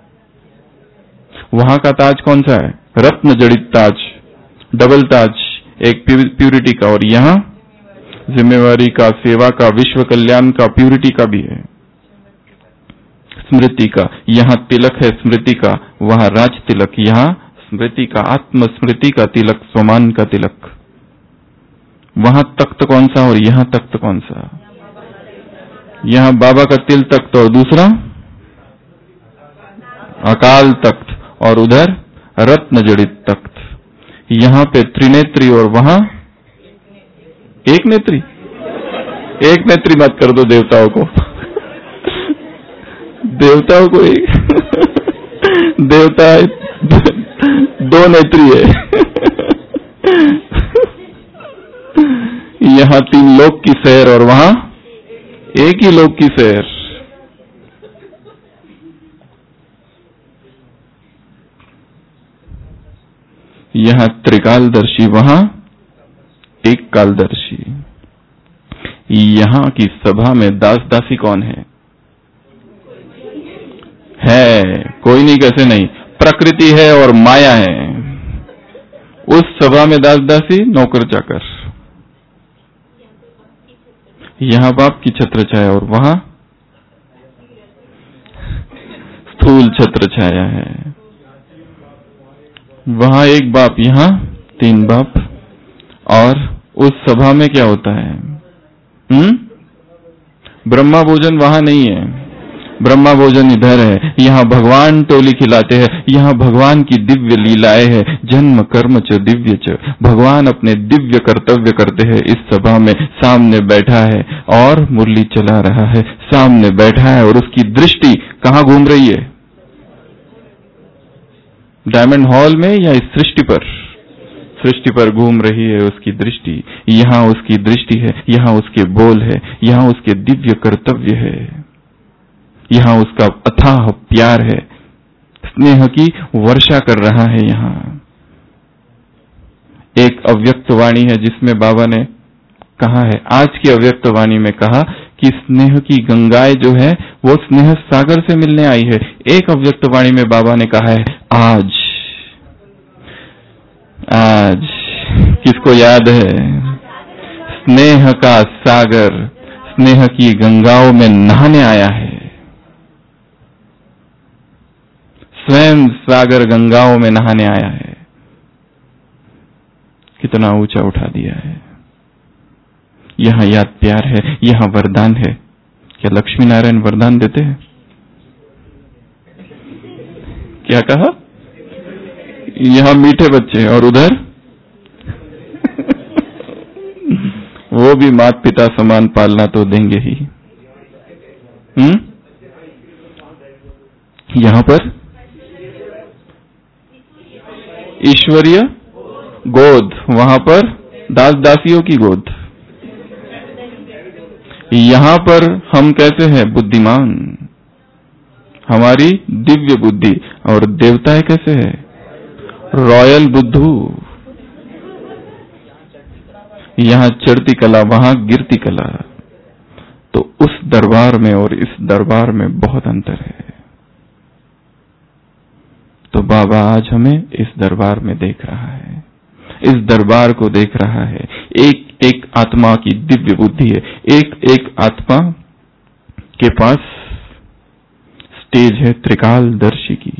S1: वहां का ताज कौन सा है? रत्न जड़ित ताज, डबल ताज, एक प्यूरिटी का, और यहाँ जिम्मेवारी का, सेवा का, विश्व कल्याण का, प्यूरिटी का भी है, स्मृति का। यहाँ तिलक है स्मृति का, वहां राज तिलक, यहाँ स्मृति का, आत्म स्मृति का तिलक, स्वमान का तिलक। वहां तख्त कौन सा और यहाँ तख्त कौन सा? यहाँ बाबा का तिल तख्त और दूसरा अकाल तख्त, और उधर रत्न जड़ित तख्त। यहाँ पे त्रिनेत्री और वहां एक नेत्री। एक नेत्री मत कर दो देवताओं को। देवताओं को एक देवता दो नेत्री है। यहाँ 3 लोक की सैर और वहां एक ही लोक की सैर। यहाँ त्रिकालदर्शी, वहां एक कालदर्शी। यहाँ की सभा में दास दासी कौन है? कोई नहीं, कैसे नहीं, प्रकृति है और माया है। उस सभा में दास दासी, नौकर चाकर। यहाँ बाप की छत्र छाया और वहां स्थूल छत्र छाया है। वहां एक बाप, यहाँ 3 बाप। और उस सभा में क्या होता है? ब्रह्मा भोजन वहां नहीं है, ब्रह्मा भोजन इधर है। यहाँ भगवान टोली खिलाते हैं, यहाँ भगवान की दिव्य लीलाएं है। जन्म कर्म च दिव्य च, भगवान अपने दिव्य कर्तव्य करते हैं। इस सभा में सामने बैठा है और मुरली चला रहा है, सामने बैठा है और उसकी दृष्टि कहाँ घूम रही है? डायमंड हॉल में या इस सृष्टि पर? सृष्टि पर घूम रही है उसकी दृष्टि। यहाँ उसकी दृष्टि है, यहाँ उसके बोल है, यहाँ उसके दिव्य कर्तव्य है, यहाँ उसका अथाह प्यार है, स्नेह की वर्षा कर रहा है। यहाँ एक अव्यक्त वाणी है जिसमें बाबा ने कहा है, आज की अव्यक्त वाणी में कहा कि स्नेह की गंगाएं जो है वो स्नेह सागर से मिलने आई है। एक अव्यक्त वाणी में बाबा ने कहा है, आज आज किसको याद है? स्नेह का सागर स्नेह की गंगाओं में नहाने आया है। स्वयं सागर गंगाओं में नहाने आया है। कितना ऊंचा उठा दिया है। यहाँ याद प्यार है, यहाँ वरदान है। क्या लक्ष्मी नारायण वरदान देते हैं? क्या कहा? यहाँ मीठे बच्चे और उधर वो भी माता पिता समान पालना तो देंगे ही। यहाँ पर ईश्वरीय गोद, वहां पर दास दासियों की गोद। यहां पर हम कैसे हैं? बुद्धिमान, हमारी दिव्य बुद्धि। और देवताएं कैसे है? रॉयल बुद्धू। यहां चढ़ती कला, वहां गिरती कला। तो उस दरबार में और इस दरबार में बहुत अंतर है। तो बाबा आज हमें इस दरबार में देख रहा है, इस दरबार को देख रहा है। एक एक आत्मा की दिव्य बुद्धि है, एक एक आत्मा के पास स्टेज है त्रिकालदर्शी की।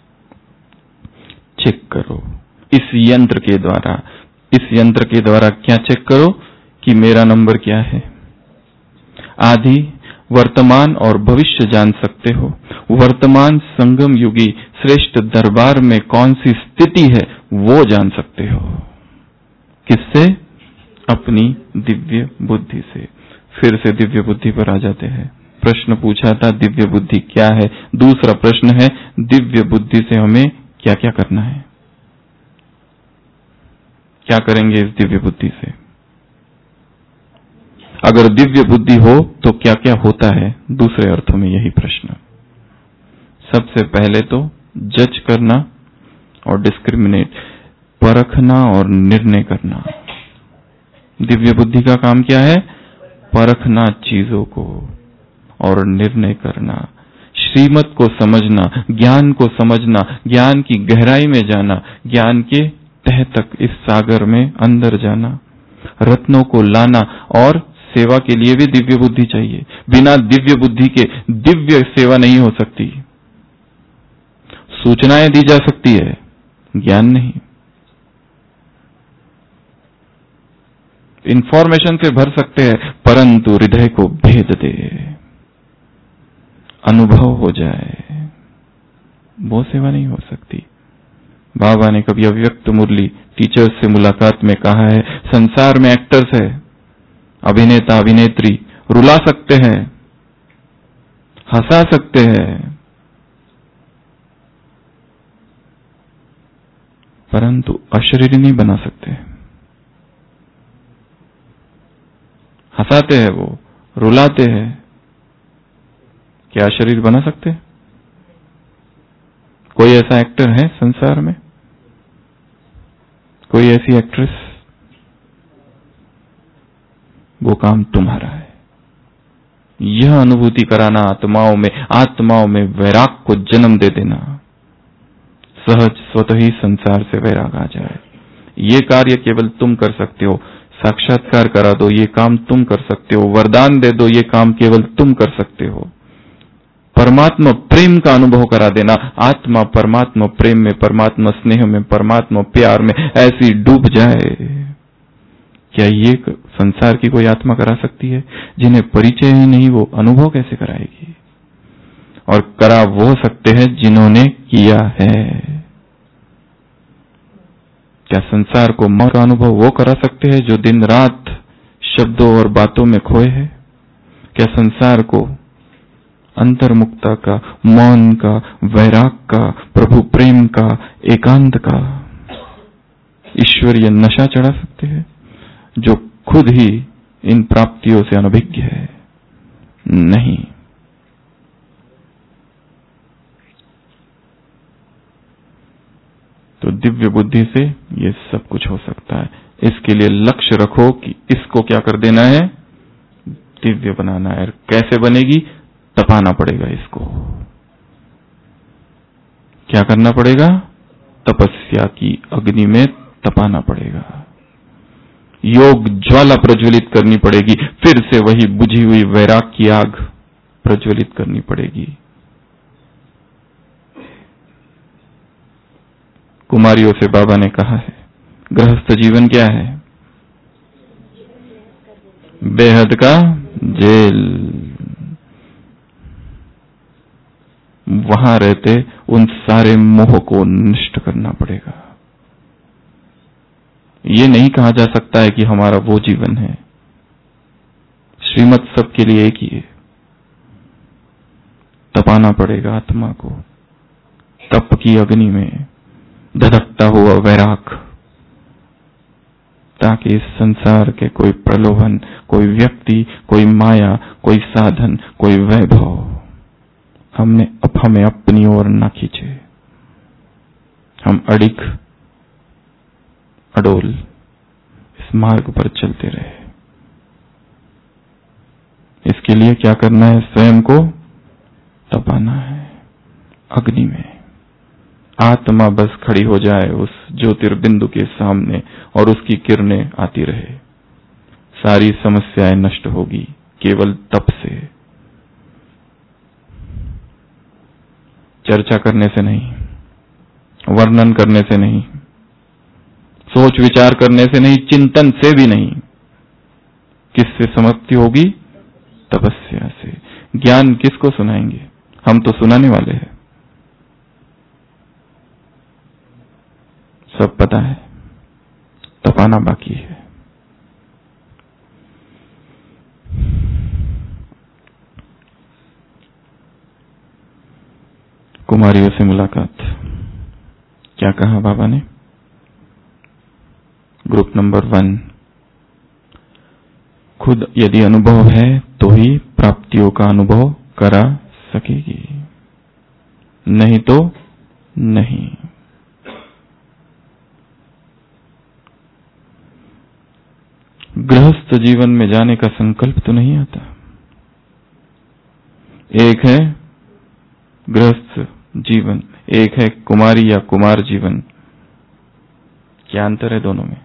S1: चेक करो इस यंत्र के द्वारा, इस यंत्र के द्वारा क्या चेक करो कि मेरा नंबर क्या है। आदि, वर्तमान और भविष्य जान सकते हो। वर्तमान संगम युगी श्रेष्ठ दरबार में कौन सी स्थिति है वो जान सकते हो। किससे? अपनी दिव्य बुद्धि से। फिर से दिव्य बुद्धि पर आ जाते हैं। प्रश्न पूछा था दिव्य बुद्धि क्या है। दूसरा प्रश्न है दिव्य बुद्धि से हमें क्या क्या करना है, क्या करेंगे इस दिव्य बुद्धि से। अगर दिव्य बुद्धि हो तो क्या क्या होता है, दूसरे अर्थों में यही प्रश्न। सबसे पहले तो जज करना और डिस्क्रिमिनेट, परखना और निर्णय करना। दिव्य बुद्धि का काम क्या है? परखना चीजों को और निर्णय करना, श्रीमत को समझना, ज्ञान को समझना, ज्ञान की गहराई में जाना, ज्ञान के तह तक इस सागर में अंदर जाना, रत्नों को लाना। और सेवा के लिए भी दिव्य बुद्धि चाहिए। बिना दिव्य बुद्धि के दिव्य सेवा नहीं हो सकती। सूचनाएं दी जा सकती है, ज्ञान नहीं। इंफॉर्मेशन से भर सकते हैं, परंतु हृदय को भेद दे, अनुभव हो जाए, वो सेवा नहीं हो सकती। बाबा ने कभी अव्यक्त मुरली टीचर्स से मुलाकात में कहा है, संसार में एक्टर्स है, अभिनेता अभिनेत्री, रुला सकते हैं, हंसा सकते हैं, परंतु अशरीरी नहीं बना सकते। हंसाते हैं वो, रुलाते हैं, क्या शरीर बना सकते? कोई ऐसा एक्टर है संसार में? कोई ऐसी एक्ट्रेस? वो काम तुम्हारा है। यह अनुभूति कराना आत्माओं में वैराग को जन्म दे देना। सहज स्वतः ही संसार से वैराग आ जाए। ये कार्य केवल तुम कर सकते हो। साक्षात्कार करा दो, ये काम तुम कर सकते हो। वरदान दे दो, ये काम केवल तुम कर सकते हो। परमात्मा प्रेम का अनुभव करा देना। आत्मा परमात्मा प्रेम में, परमात्मा स्नेह में, परमात्मा प्यार में ऐसी डूब जाए। क्या ये संसार की कोई आत्मा करा सकती है? जिन्हें परिचय ही नहीं, वो अनुभव कैसे कराएगी? और करा वो सकते हैं जिन्होंने किया है। क्या संसार को मौन का अनुभव वो करा सकते हैं जो दिन रात शब्दों और बातों में खोए हैं? क्या संसार को अंतर्मुक्ता का, मौन का, वैराग का, प्रभु प्रेम का, एकांत का ईश्वरीय नशा चढ़ा सकते हैं जो खुद ही इन प्राप्तियों से अनभिज्ञ है? नहीं। तो दिव्य बुद्धि से ये सब कुछ हो सकता है। इसके लिए लक्ष्य रखो कि इसको क्या कर देना है? दिव्य बनाना है। कैसे बनेगी? तपाना पड़ेगा इसको। क्या करना पड़ेगा? तपस्या की अग्नि में तपाना पड़ेगा। योग ज्वाला प्रज्वलित करनी पड़ेगी। फिर से वही बुझी हुई वैराग की आग प्रज्वलित करनी पड़ेगी। कुमारियों से बाबा ने कहा है, गृहस्थ जीवन क्या है? बेहद का जेल। वहां रहते उन सारे मोह को नष्ट करना पड़ेगा। ये नहीं कहा जा सकता है कि हमारा वो जीवन है। श्रीमत सबके लिए एक ही है। तपाना पड़ेगा आत्मा को तप की अग्नि में, धधकता हुआ वैराग। ताकि इस संसार के कोई प्रलोभन, कोई व्यक्ति, कोई माया, कोई साधन, कोई वैभव हमें अपनी ओर न खींचे। हम अडोल इस मार्ग पर चलते रहे। इसके लिए क्या करना है? स्वयं को तपाना है अग्नि में। आत्मा बस खड़ी हो जाए उस ज्योतिर्बिंदु के सामने और उसकी किरणें आती रहे। सारी समस्याएं नष्ट होगी केवल तप से, चर्चा करने से नहीं, वर्णन करने से नहीं, सोच विचार करने से नहीं, चिंतन से भी नहीं। किससे समाप्ति होगी? तपस्या से। ज्ञान किसको सुनाएंगे? हम तो सुनाने वाले हैं, सब पता है, तपाना बाकी है। कुमारियों से मुलाकात, क्या कहा बाबा ने? ग्रुप नंबर 1, खुद यदि अनुभव है तो ही प्राप्तियों का अनुभव करा सकेगी, नहीं तो नहीं। गृहस्थ जीवन में जाने का संकल्प तो नहीं आता। एक है गृहस्थ जीवन, एक है कुमारी या कुमार जीवन। क्या अंतर है दोनों में?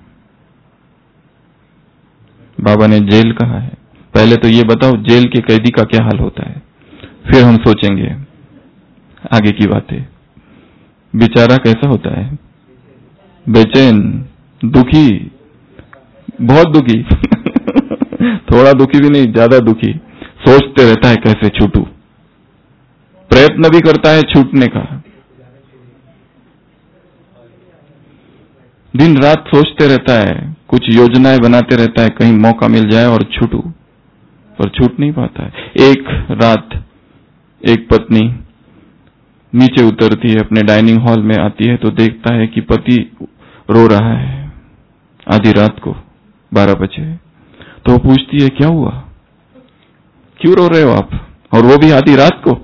S1: बाबा ने जेल कहा है। पहले तो ये बताओ जेल के कैदी का क्या हाल होता है, फिर हम सोचेंगे आगे की बातें। बेचारा कैसा होता है? बेचैन, दुखी, बहुत दुखी थोड़ा दुखी भी नहीं, ज्यादा दुखी। सोचते रहता है कैसे छूटूं, प्रयत्न भी करता है छूटने का। दिन रात सोचते रहता है, कुछ योजनाएं बनाते रहता है, कहीं मौका मिल जाए और छूटूं, पर छूट नहीं पाता है। एक रात एक पत्नी नीचे उतरती है, अपने डाइनिंग हॉल में आती है तो देखता है कि पति रो रहा है आधी रात को 12 बजे। तो वो पूछती है क्या हुआ, क्यों रो रहे हो आप, और वो भी आधी रात को?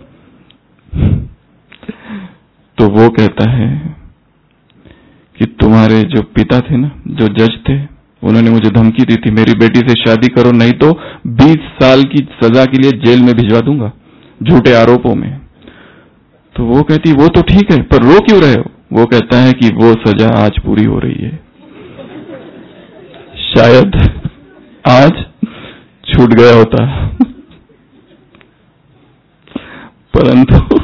S1: तो वो कहता है कि तुम्हारे जो पिता थे ना, जो जज थे, उन्होंने मुझे धमकी दी थी मेरी बेटी से शादी करो नहीं तो 20 साल की सजा के लिए जेल में भिजवा दूंगा झूठे आरोपों में। तो वो कहती वो तो ठीक है, पर रो क्यों रहे हो? वो कहता है कि वो सजा आज पूरी हो रही है, शायद आज छूट गया होता परंतु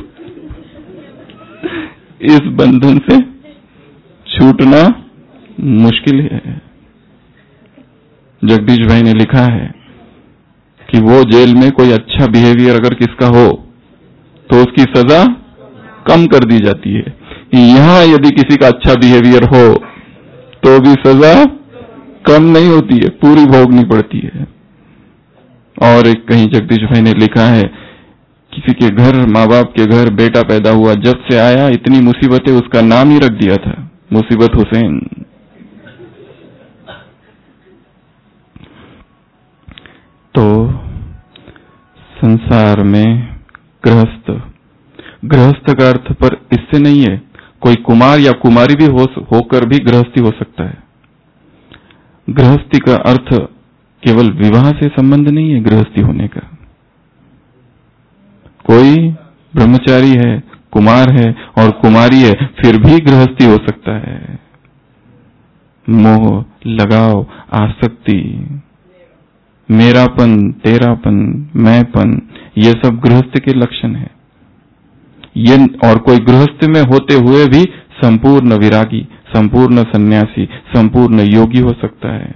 S1: इस बंधन से छूटना मुश्किल है। जगदीश भाई ने लिखा है कि वो जेल में कोई अच्छा बिहेवियर अगर किसका हो तो उसकी सजा कम कर दी जाती है। यहां यदि किसी का अच्छा बिहेवियर हो तो भी सजा कम नहीं होती है, पूरी भोगनी पड़ती है। और एक कहीं जगदीश भाई ने लिखा है किसी के घर, माँ बाप के घर बेटा पैदा हुआ, जब से आया इतनी मुसीबतें, उसका नाम ही रख दिया था मुसीबत हुसैन। तो संसार में गृहस्थ का अर्थ पर इससे नहीं है, कोई कुमार या कुमारी भी होकर भी गृहस्थी हो सकता है। गृहस्थी का अर्थ केवल विवाह से संबंध नहीं है गृहस्थी होने का। कोई ब्रह्मचारी है, कुमार है और कुमारी है, फिर भी गृहस्थी हो सकता है। मोह, लगाव, आसक्ति, मेरापन, तेरापन, मैंपन, ये सब गृहस्थ के लक्षण हैं। ये और कोई गृहस्थ में होते हुए भी संपूर्ण विरागी, संपूर्ण सन्यासी, संपूर्ण योगी हो सकता है।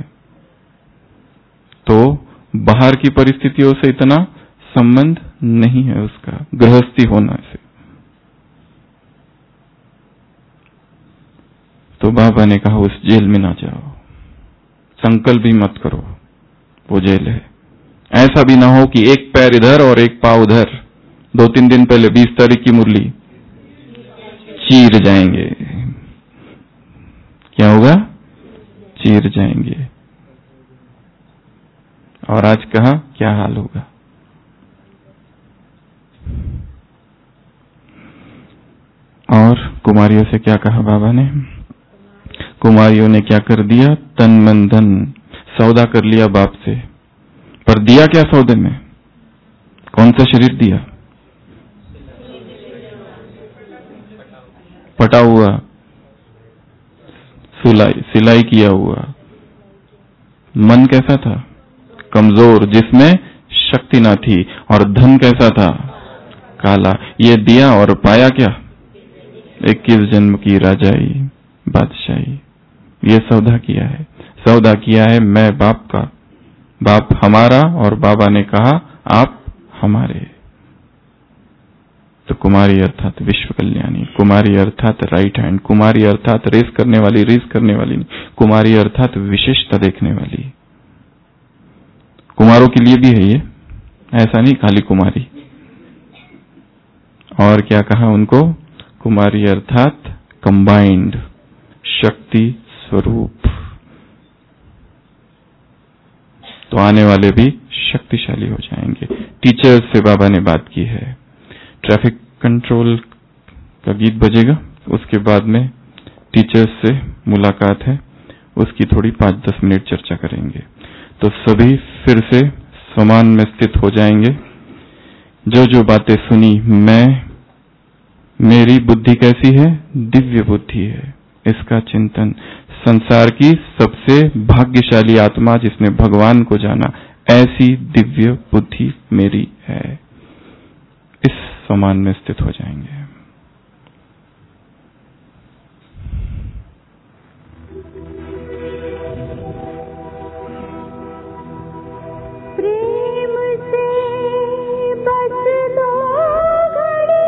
S1: तो बाहर की परिस्थितियों से इतना संबंध नहीं है उसका गृहस्थी होना से। तो बाबा ने कहा उस जेल में ना जाओ, संकल्प भी मत करो, वो जेल है। ऐसा भी ना हो कि एक पैर इधर और एक पांव उधर। 2-3 दिन पहले 20 तारीख की मुरली चीर जाएंगे। क्या होगा? चीर जाएंगे। और आज कहाँ क्या हाल होगा। और कुमारियों से क्या कहा बाबा ने? कुमारियों ने क्या कर दिया? तन मन धन सौदा कर लिया बाप से। पर दिया क्या सौदे में? कौन सा शरीर दिया? पटा हुआ, सिलाई किया हुआ। मन कैसा था? कमजोर, जिसमें शक्ति ना थी। और धन कैसा था? काला। ये दिया और पाया क्या? 21 जन्म की राजाई, बादशाही। ये सौदा किया है। सौदा किया है मैं बाप का, बाप हमारा, और बाबा ने कहा आप हमारे। तो कुमारी अर्थात विश्व कल्याणी, कुमारी अर्थात राइट हैंड, कुमारी अर्थात रेस करने वाली, रेस करने वाली नहीं, कुमारी अर्थात विशेषता देखने वाली। कुमारों के लिए भी है ये, ऐसा नहीं खाली कुमारी। और क्या कहा उनको? कुमारी अर्थात कंबाइंड, शक्ति स्वरूप। तो आने वाले भी शक्तिशाली हो जाएंगे। टीचर्स से बाबा ने बात की है। ट्रैफिक कंट्रोल का गीत बजेगा, उसके बाद में टीचर्स से मुलाकात है, उसकी थोड़ी 5-10 मिनट चर्चा करेंगे। तो सभी फिर से समान में स्थित हो जाएंगे। जो जो बातें सुनी, मेरी बुद्धि कैसी है? दिव्य बुद्धि है। इसका चिंतन, संसार की सबसे भाग्यशाली आत्मा जिसने भगवान को जाना, ऐसी दिव्य बुद्धि मेरी है। इस समान में स्थित हो जाएंगे।
S2: प्रेम से बस दो घड़ी,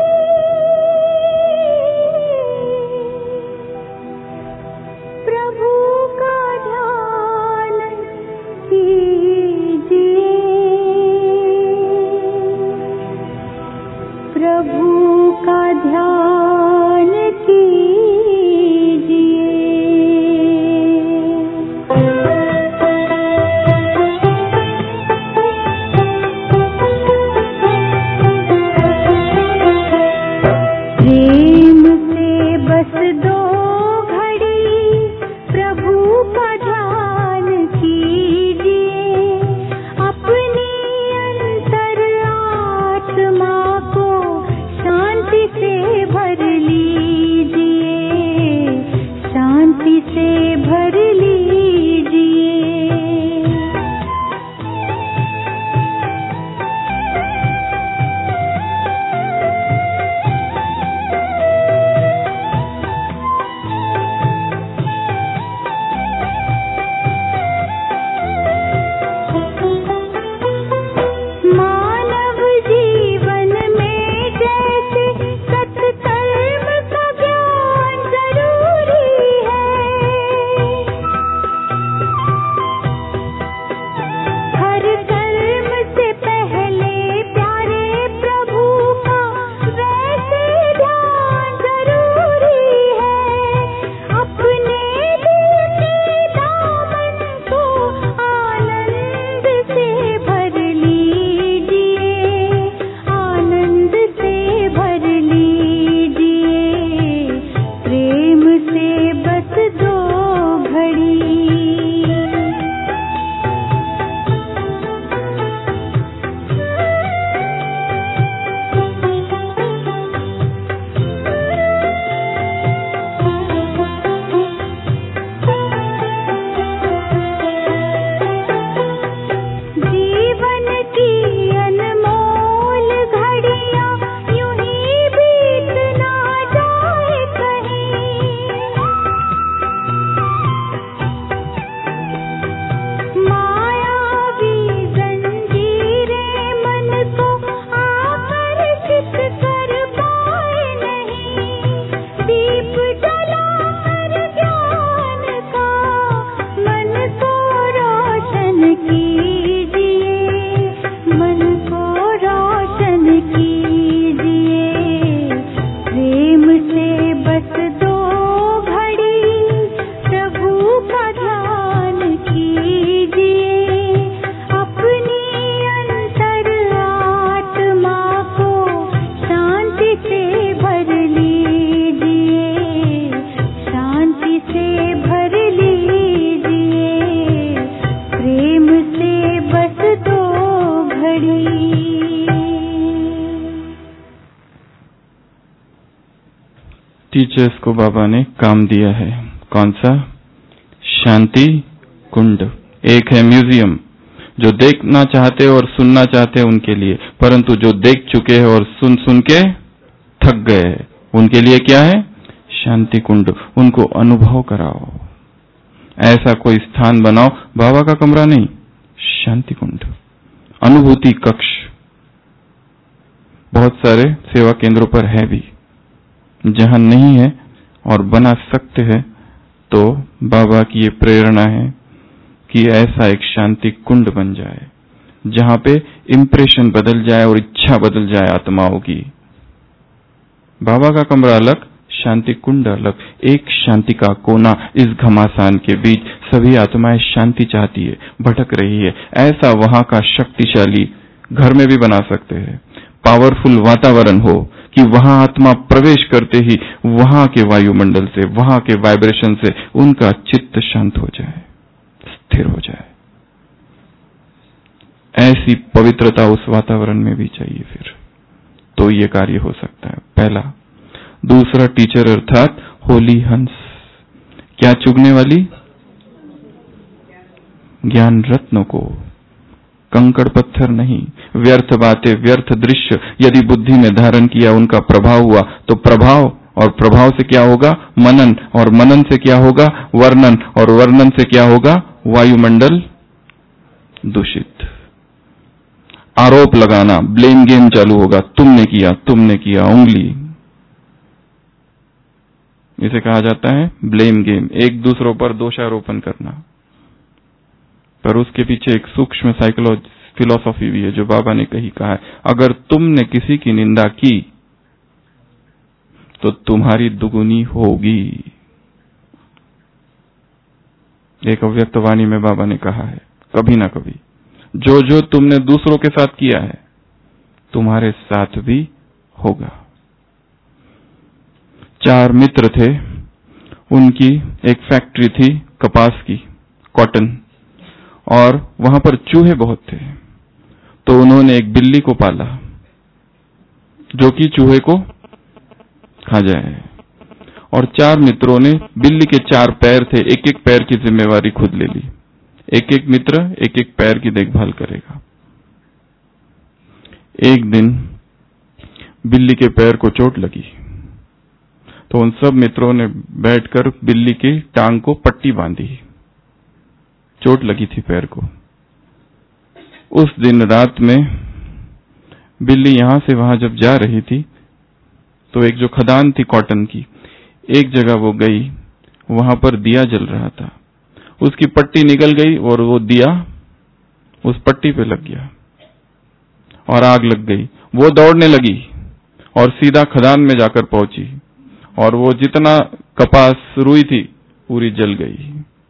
S2: प्रभु का ध्यान कीजिए, प्रभु का
S1: टीचर्स को बाबा ने काम दिया है। कौन सा? शांति कुंड। एक है म्यूजियम, जो देखना चाहते और सुनना चाहते हैं उनके लिए, परंतु जो देख चुके हैं और सुन सुन के थक गए उनके लिए क्या है? शांति कुंड। उनको अनुभव कराओ। ऐसा कोई स्थान बनाओ, बाबा का कमरा नहीं, शांति कुंड, अनुभूति कक्ष। बहुत सारे सेवा केंद्रों पर है भी, जहां नहीं है और बना सकते हैं तो बाबा की ये प्रेरणा है कि ऐसा एक शांति कुंड बन जाए, जहां पे इंप्रेशन बदल जाए और इच्छा बदल जाए आत्माओं की। बाबा का कमरा अलग, शांति कुंड अलग। एक शांति का कोना इस घमासान के बीच। सभी आत्माएं शांति चाहती है, भटक रही है। ऐसा वहां का शक्तिशाली घर में भी बना सकते हैं। पावरफुल वातावरण हो कि वहां आत्मा प्रवेश करते ही वहां के वायुमंडल से, वहां के वाइब्रेशन से उनका चित्त शांत हो जाए, स्थिर हो जाए। ऐसी पवित्रता उस वातावरण में भी चाहिए, फिर तो ये कार्य हो सकता है। पहला। दूसरा, टीचर अर्थात होली हंस। क्या चुगने वाली? ज्ञान रत्नों को, कंकड़ पत्थर नहीं। व्यर्थ बातें, व्यर्थ दृश्य यदि बुद्धि में धारण किया, उनका प्रभाव हुआ, तो प्रभाव, और प्रभाव से क्या होगा? मनन, और मनन से क्या होगा? वर्णन, और वर्णन से क्या होगा? वायुमंडल दूषित। आरोप लगाना, ब्लेम गेम चालू होगा। तुमने किया, तुमने किया, उंगली। इसे कहा जाता है ब्लेम गेम, एक दूसरों पर दोषारोपण करना। पर उसके पीछे एक सूक्ष्म साइकोलॉजी, फिलॉसफी भी है जो बाबा ने कहा है, अगर तुमने किसी की निंदा की तो तुम्हारी दुगुनी होगी। एक अव्यक्त वाणी में बाबा ने कहा है, कभी ना कभी जो जो तुमने दूसरों के साथ किया है तुम्हारे साथ भी होगा। 4 मित्र थे, उनकी एक फैक्ट्री थी कपास की, कॉटन, और वहां पर चूहे बहुत थे। तो उन्होंने एक बिल्ली को पाला जो कि चूहे को खा जाए। और 4 मित्रों ने, बिल्ली के 4 पैर थे, एक एक पैर की जिम्मेवारी खुद ले ली। एक एक मित्र एक एक पैर की देखभाल करेगा। एक दिन बिल्ली के पैर को चोट लगी तो उन सब मित्रों ने बैठकर बिल्ली की टांग को पट्टी बांधी। चोट लगी थी पैर को। उस दिन रात में बिल्ली यहां से वहां जब जा रही थी तो एक जो खदान थी कॉटन की, एक जगह वो गई, वहां पर दिया जल रहा था। उसकी पट्टी निकल गई और वो दिया उस पट्टी पे लग गया और आग लग गई। वो दौड़ने लगी और सीधा खदान में जाकर पहुंची और वो जितना कपास रुई थी पूरी जल गई।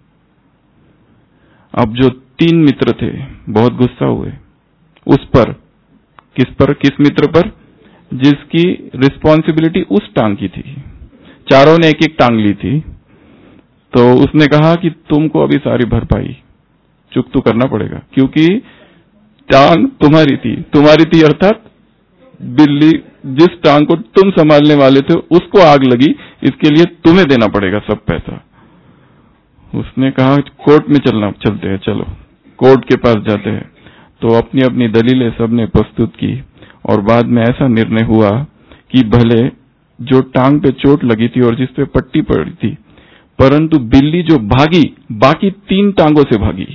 S1: अब जो 3 मित्र थे बहुत गुस्सा हुए उस पर। किस मित्र पर? जिसकी रिस्पॉन्सिबिलिटी उस टांग की थी। चारों ने एक एक टांग ली थी। तो उसने कहा कि तुमको अभी सारी भरपाई चुकतू करना पड़ेगा, क्योंकि टांग तुम्हारी थी अर्थात बिल्ली जिस टांग को तुम संभालने वाले थे उसको आग लगी, इसके लिए तुम्हें देना पड़ेगा सब पैसा। उसने कहा कोर्ट में चलते हैं, चलो कोर्ट के पास जाते हैं। तो अपनी अपनी दलीलें सबने प्रस्तुत की और बाद में ऐसा निर्णय हुआ कि भले जो टांग पे चोट लगी थी और जिस पे पट्टी पड़ी थी, परंतु बिल्ली जो भागी बाकी 3 टांगों से भागी,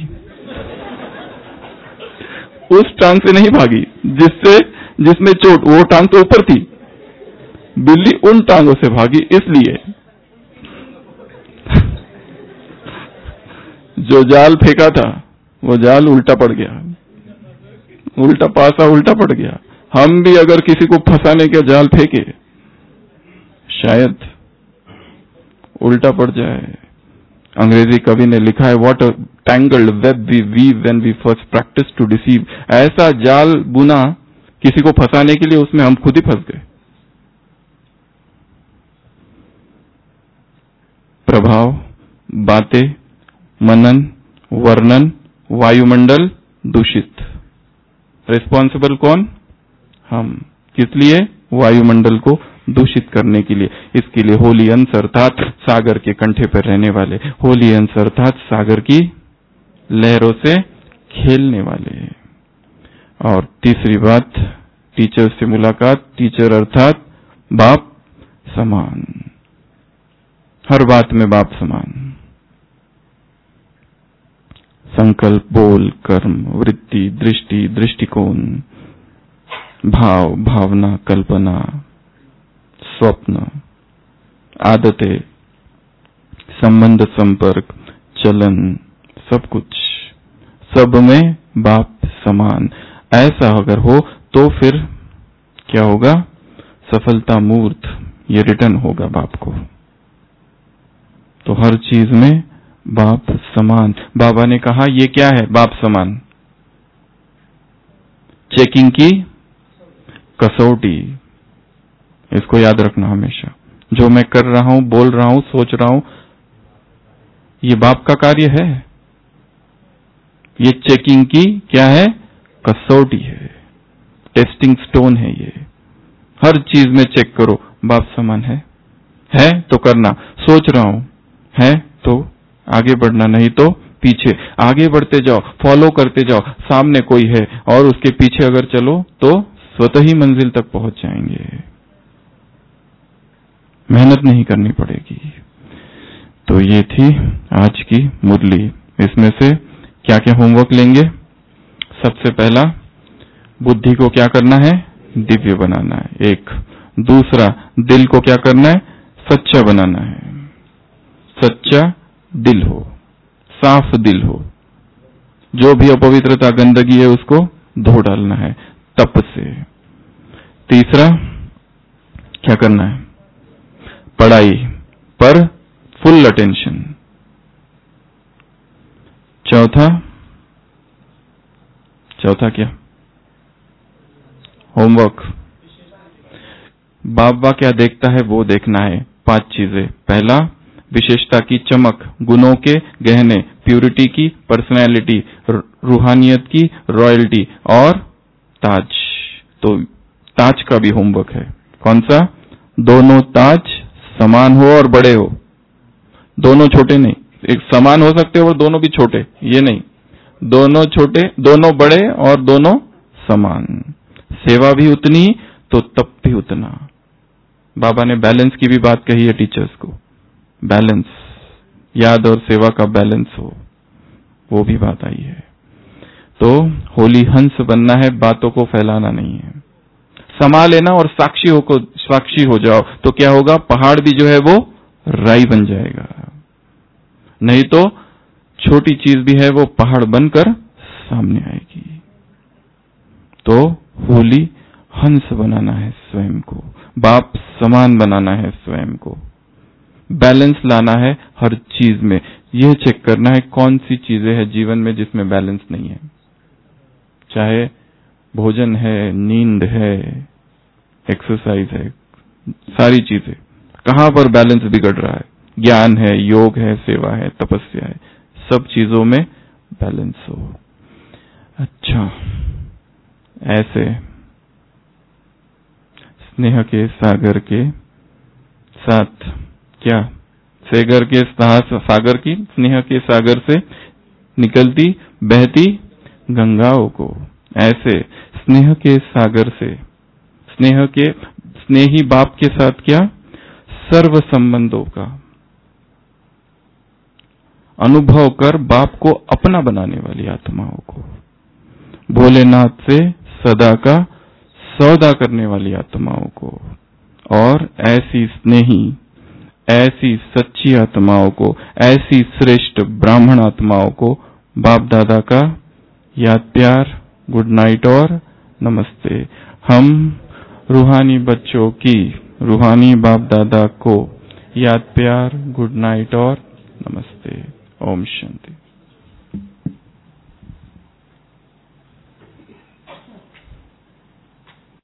S1: उस टांग से नहीं भागी जिसमें चोट, वो टांग तो ऊपर थी, बिल्ली उन टांगों से भागी। इसलिए जो जाल फेंका था वो जाल उल्टा पड़ गया, उल्टा पासा उल्टा पड़ गया। हम भी अगर किसी को फंसाने का जाल फेंके शायद उल्टा पड़ जाए। अंग्रेजी कवि ने लिखा है, what a tangled web we weave when we first practise to deceive. ऐसा जाल बुना किसी को फंसाने के लिए, उसमें हम खुद ही फंस गए। प्रभाव, बातें, मनन, वर्णन, वायुमंडल दूषित। रिस्पॉन्सिबल कौन? हम। किस लिए? वायुमंडल को दूषित करने के लिए। इसके लिए होली अंश अर्थात सागर के कंठे पर रहने वाले, होली अंश अर्थात सागर की लहरों से खेलने वाले। और तीसरी बात, टीचर से मुलाकात, टीचर अर्थात बाप समान, हर बात में बाप समान। संकल्प, बोल, कर्म, वृत्ति, दृष्टि, दृष्टिकोण, भाव, भावना, कल्पना, स्वप्न, आदतें, संबंध, संपर्क, चलन, सब कुछ, सब में बाप समान। ऐसा अगर हो तो फिर क्या होगा? सफलता मूर्त, ये रिटर्न होगा बाप को। तो हर चीज में बाप समान। बाबा ने कहा ये क्या है बाप समान? चेकिंग की कसौटी। इसको याद रखना हमेशा। जो मैं कर रहा हूं, बोल रहा हूं, सोच रहा हूं, ये बाप का कार्य है। ये चेकिंग की क्या है? कसौटी है, टेस्टिंग स्टोन है ये। हर चीज में चेक करो, बाप समान है तो करना। सोच रहा हूं, है तो आगे बढ़ना, नहीं तो पीछे। आगे बढ़ते जाओ, फॉलो करते जाओ, सामने कोई है और उसके पीछे अगर चलो तो स्वतः ही मंजिल तक पहुंच जाएंगे। मेहनत नहीं करनी पड़ेगी। तो ये थी आज की मुरली। इसमें से क्या क्या होमवर्क लेंगे? सबसे पहला, बुद्धि को क्या करना है? दिव्य बनाना है, एक। दूसरा, दिल को क्या करना है? सच्चा बनाना है। सच्चा दिल हो, साफ दिल हो, जो भी अपवित्रता, गंदगी है उसको धो डालना है तप से। तीसरा क्या करना है? पढ़ाई पर फुल अटेंशन। चौथा क्या? होमवर्क। बाबा क्या देखता है वो देखना है। 5 चीजें। पहला, विशेषता की चमक, गुणों के गहने, प्यूरिटी की पर्सनैलिटी, रूहानियत की रॉयल्टी, और ताज। तो ताज का भी होमवर्क है। कौन सा? दोनों ताज समान हो और बड़े हो। दोनों छोटे नहीं, एक समान हो सकते हो और दोनों भी छोटे, ये नहीं। दोनों छोटे, दोनों बड़े और दोनों समान। सेवा भी उतनी तो तप भी उतना। बाबा ने बैलेंस की भी बात कही है टीचर्स को। बैलेंस, याद और सेवा का बैलेंस हो, वो भी बात आई है। तो होली हंस बनना है, बातों को फैलाना नहीं है। समा लेना और साक्षी हो जाओ तो क्या होगा? पहाड़ भी जो है वो राई बन जाएगा। नहीं तो छोटी चीज भी है वो पहाड़ बनकर सामने आएगी। तो होली हंस बनाना है स्वयं को, बाप समान बनाना है स्वयं को, बैलेंस लाना है हर चीज में। यह चेक करना है कौन सी चीजें हैं जीवन में जिसमें बैलेंस नहीं है। चाहे भोजन है, नींद है, एक्सरसाइज है, सारी चीजें, कहां पर बैलेंस बिगड़ रहा है? ज्ञान है, योग है, सेवा है, तपस्या है, सब चीजों में बैलेंस हो। अच्छा, ऐसे स्नेह के सागर के साथ क्या? सागर की स्नेह के सागर से निकलती बहती गंगाओं को, ऐसे स्नेह के सागर से, स्नेही बाप के साथ क्या? सर्व संबंधों का अनुभव कर बाप को अपना बनाने वाली आत्माओं को, भोलेनाथ से सदा का सौदा करने वाली आत्माओं को, और ऐसी स्नेही, ऐसी सच्ची आत्माओं को, ऐसी श्रेष्ठ ब्राह्मण आत्माओं को बाप दादा का याद, प्यार, गुड नाइट और नमस्ते। हम रूहानी बच्चों की, रूहानी बाप दादा को याद, प्यार, गुड नाइट और नमस्ते। ओम शांति।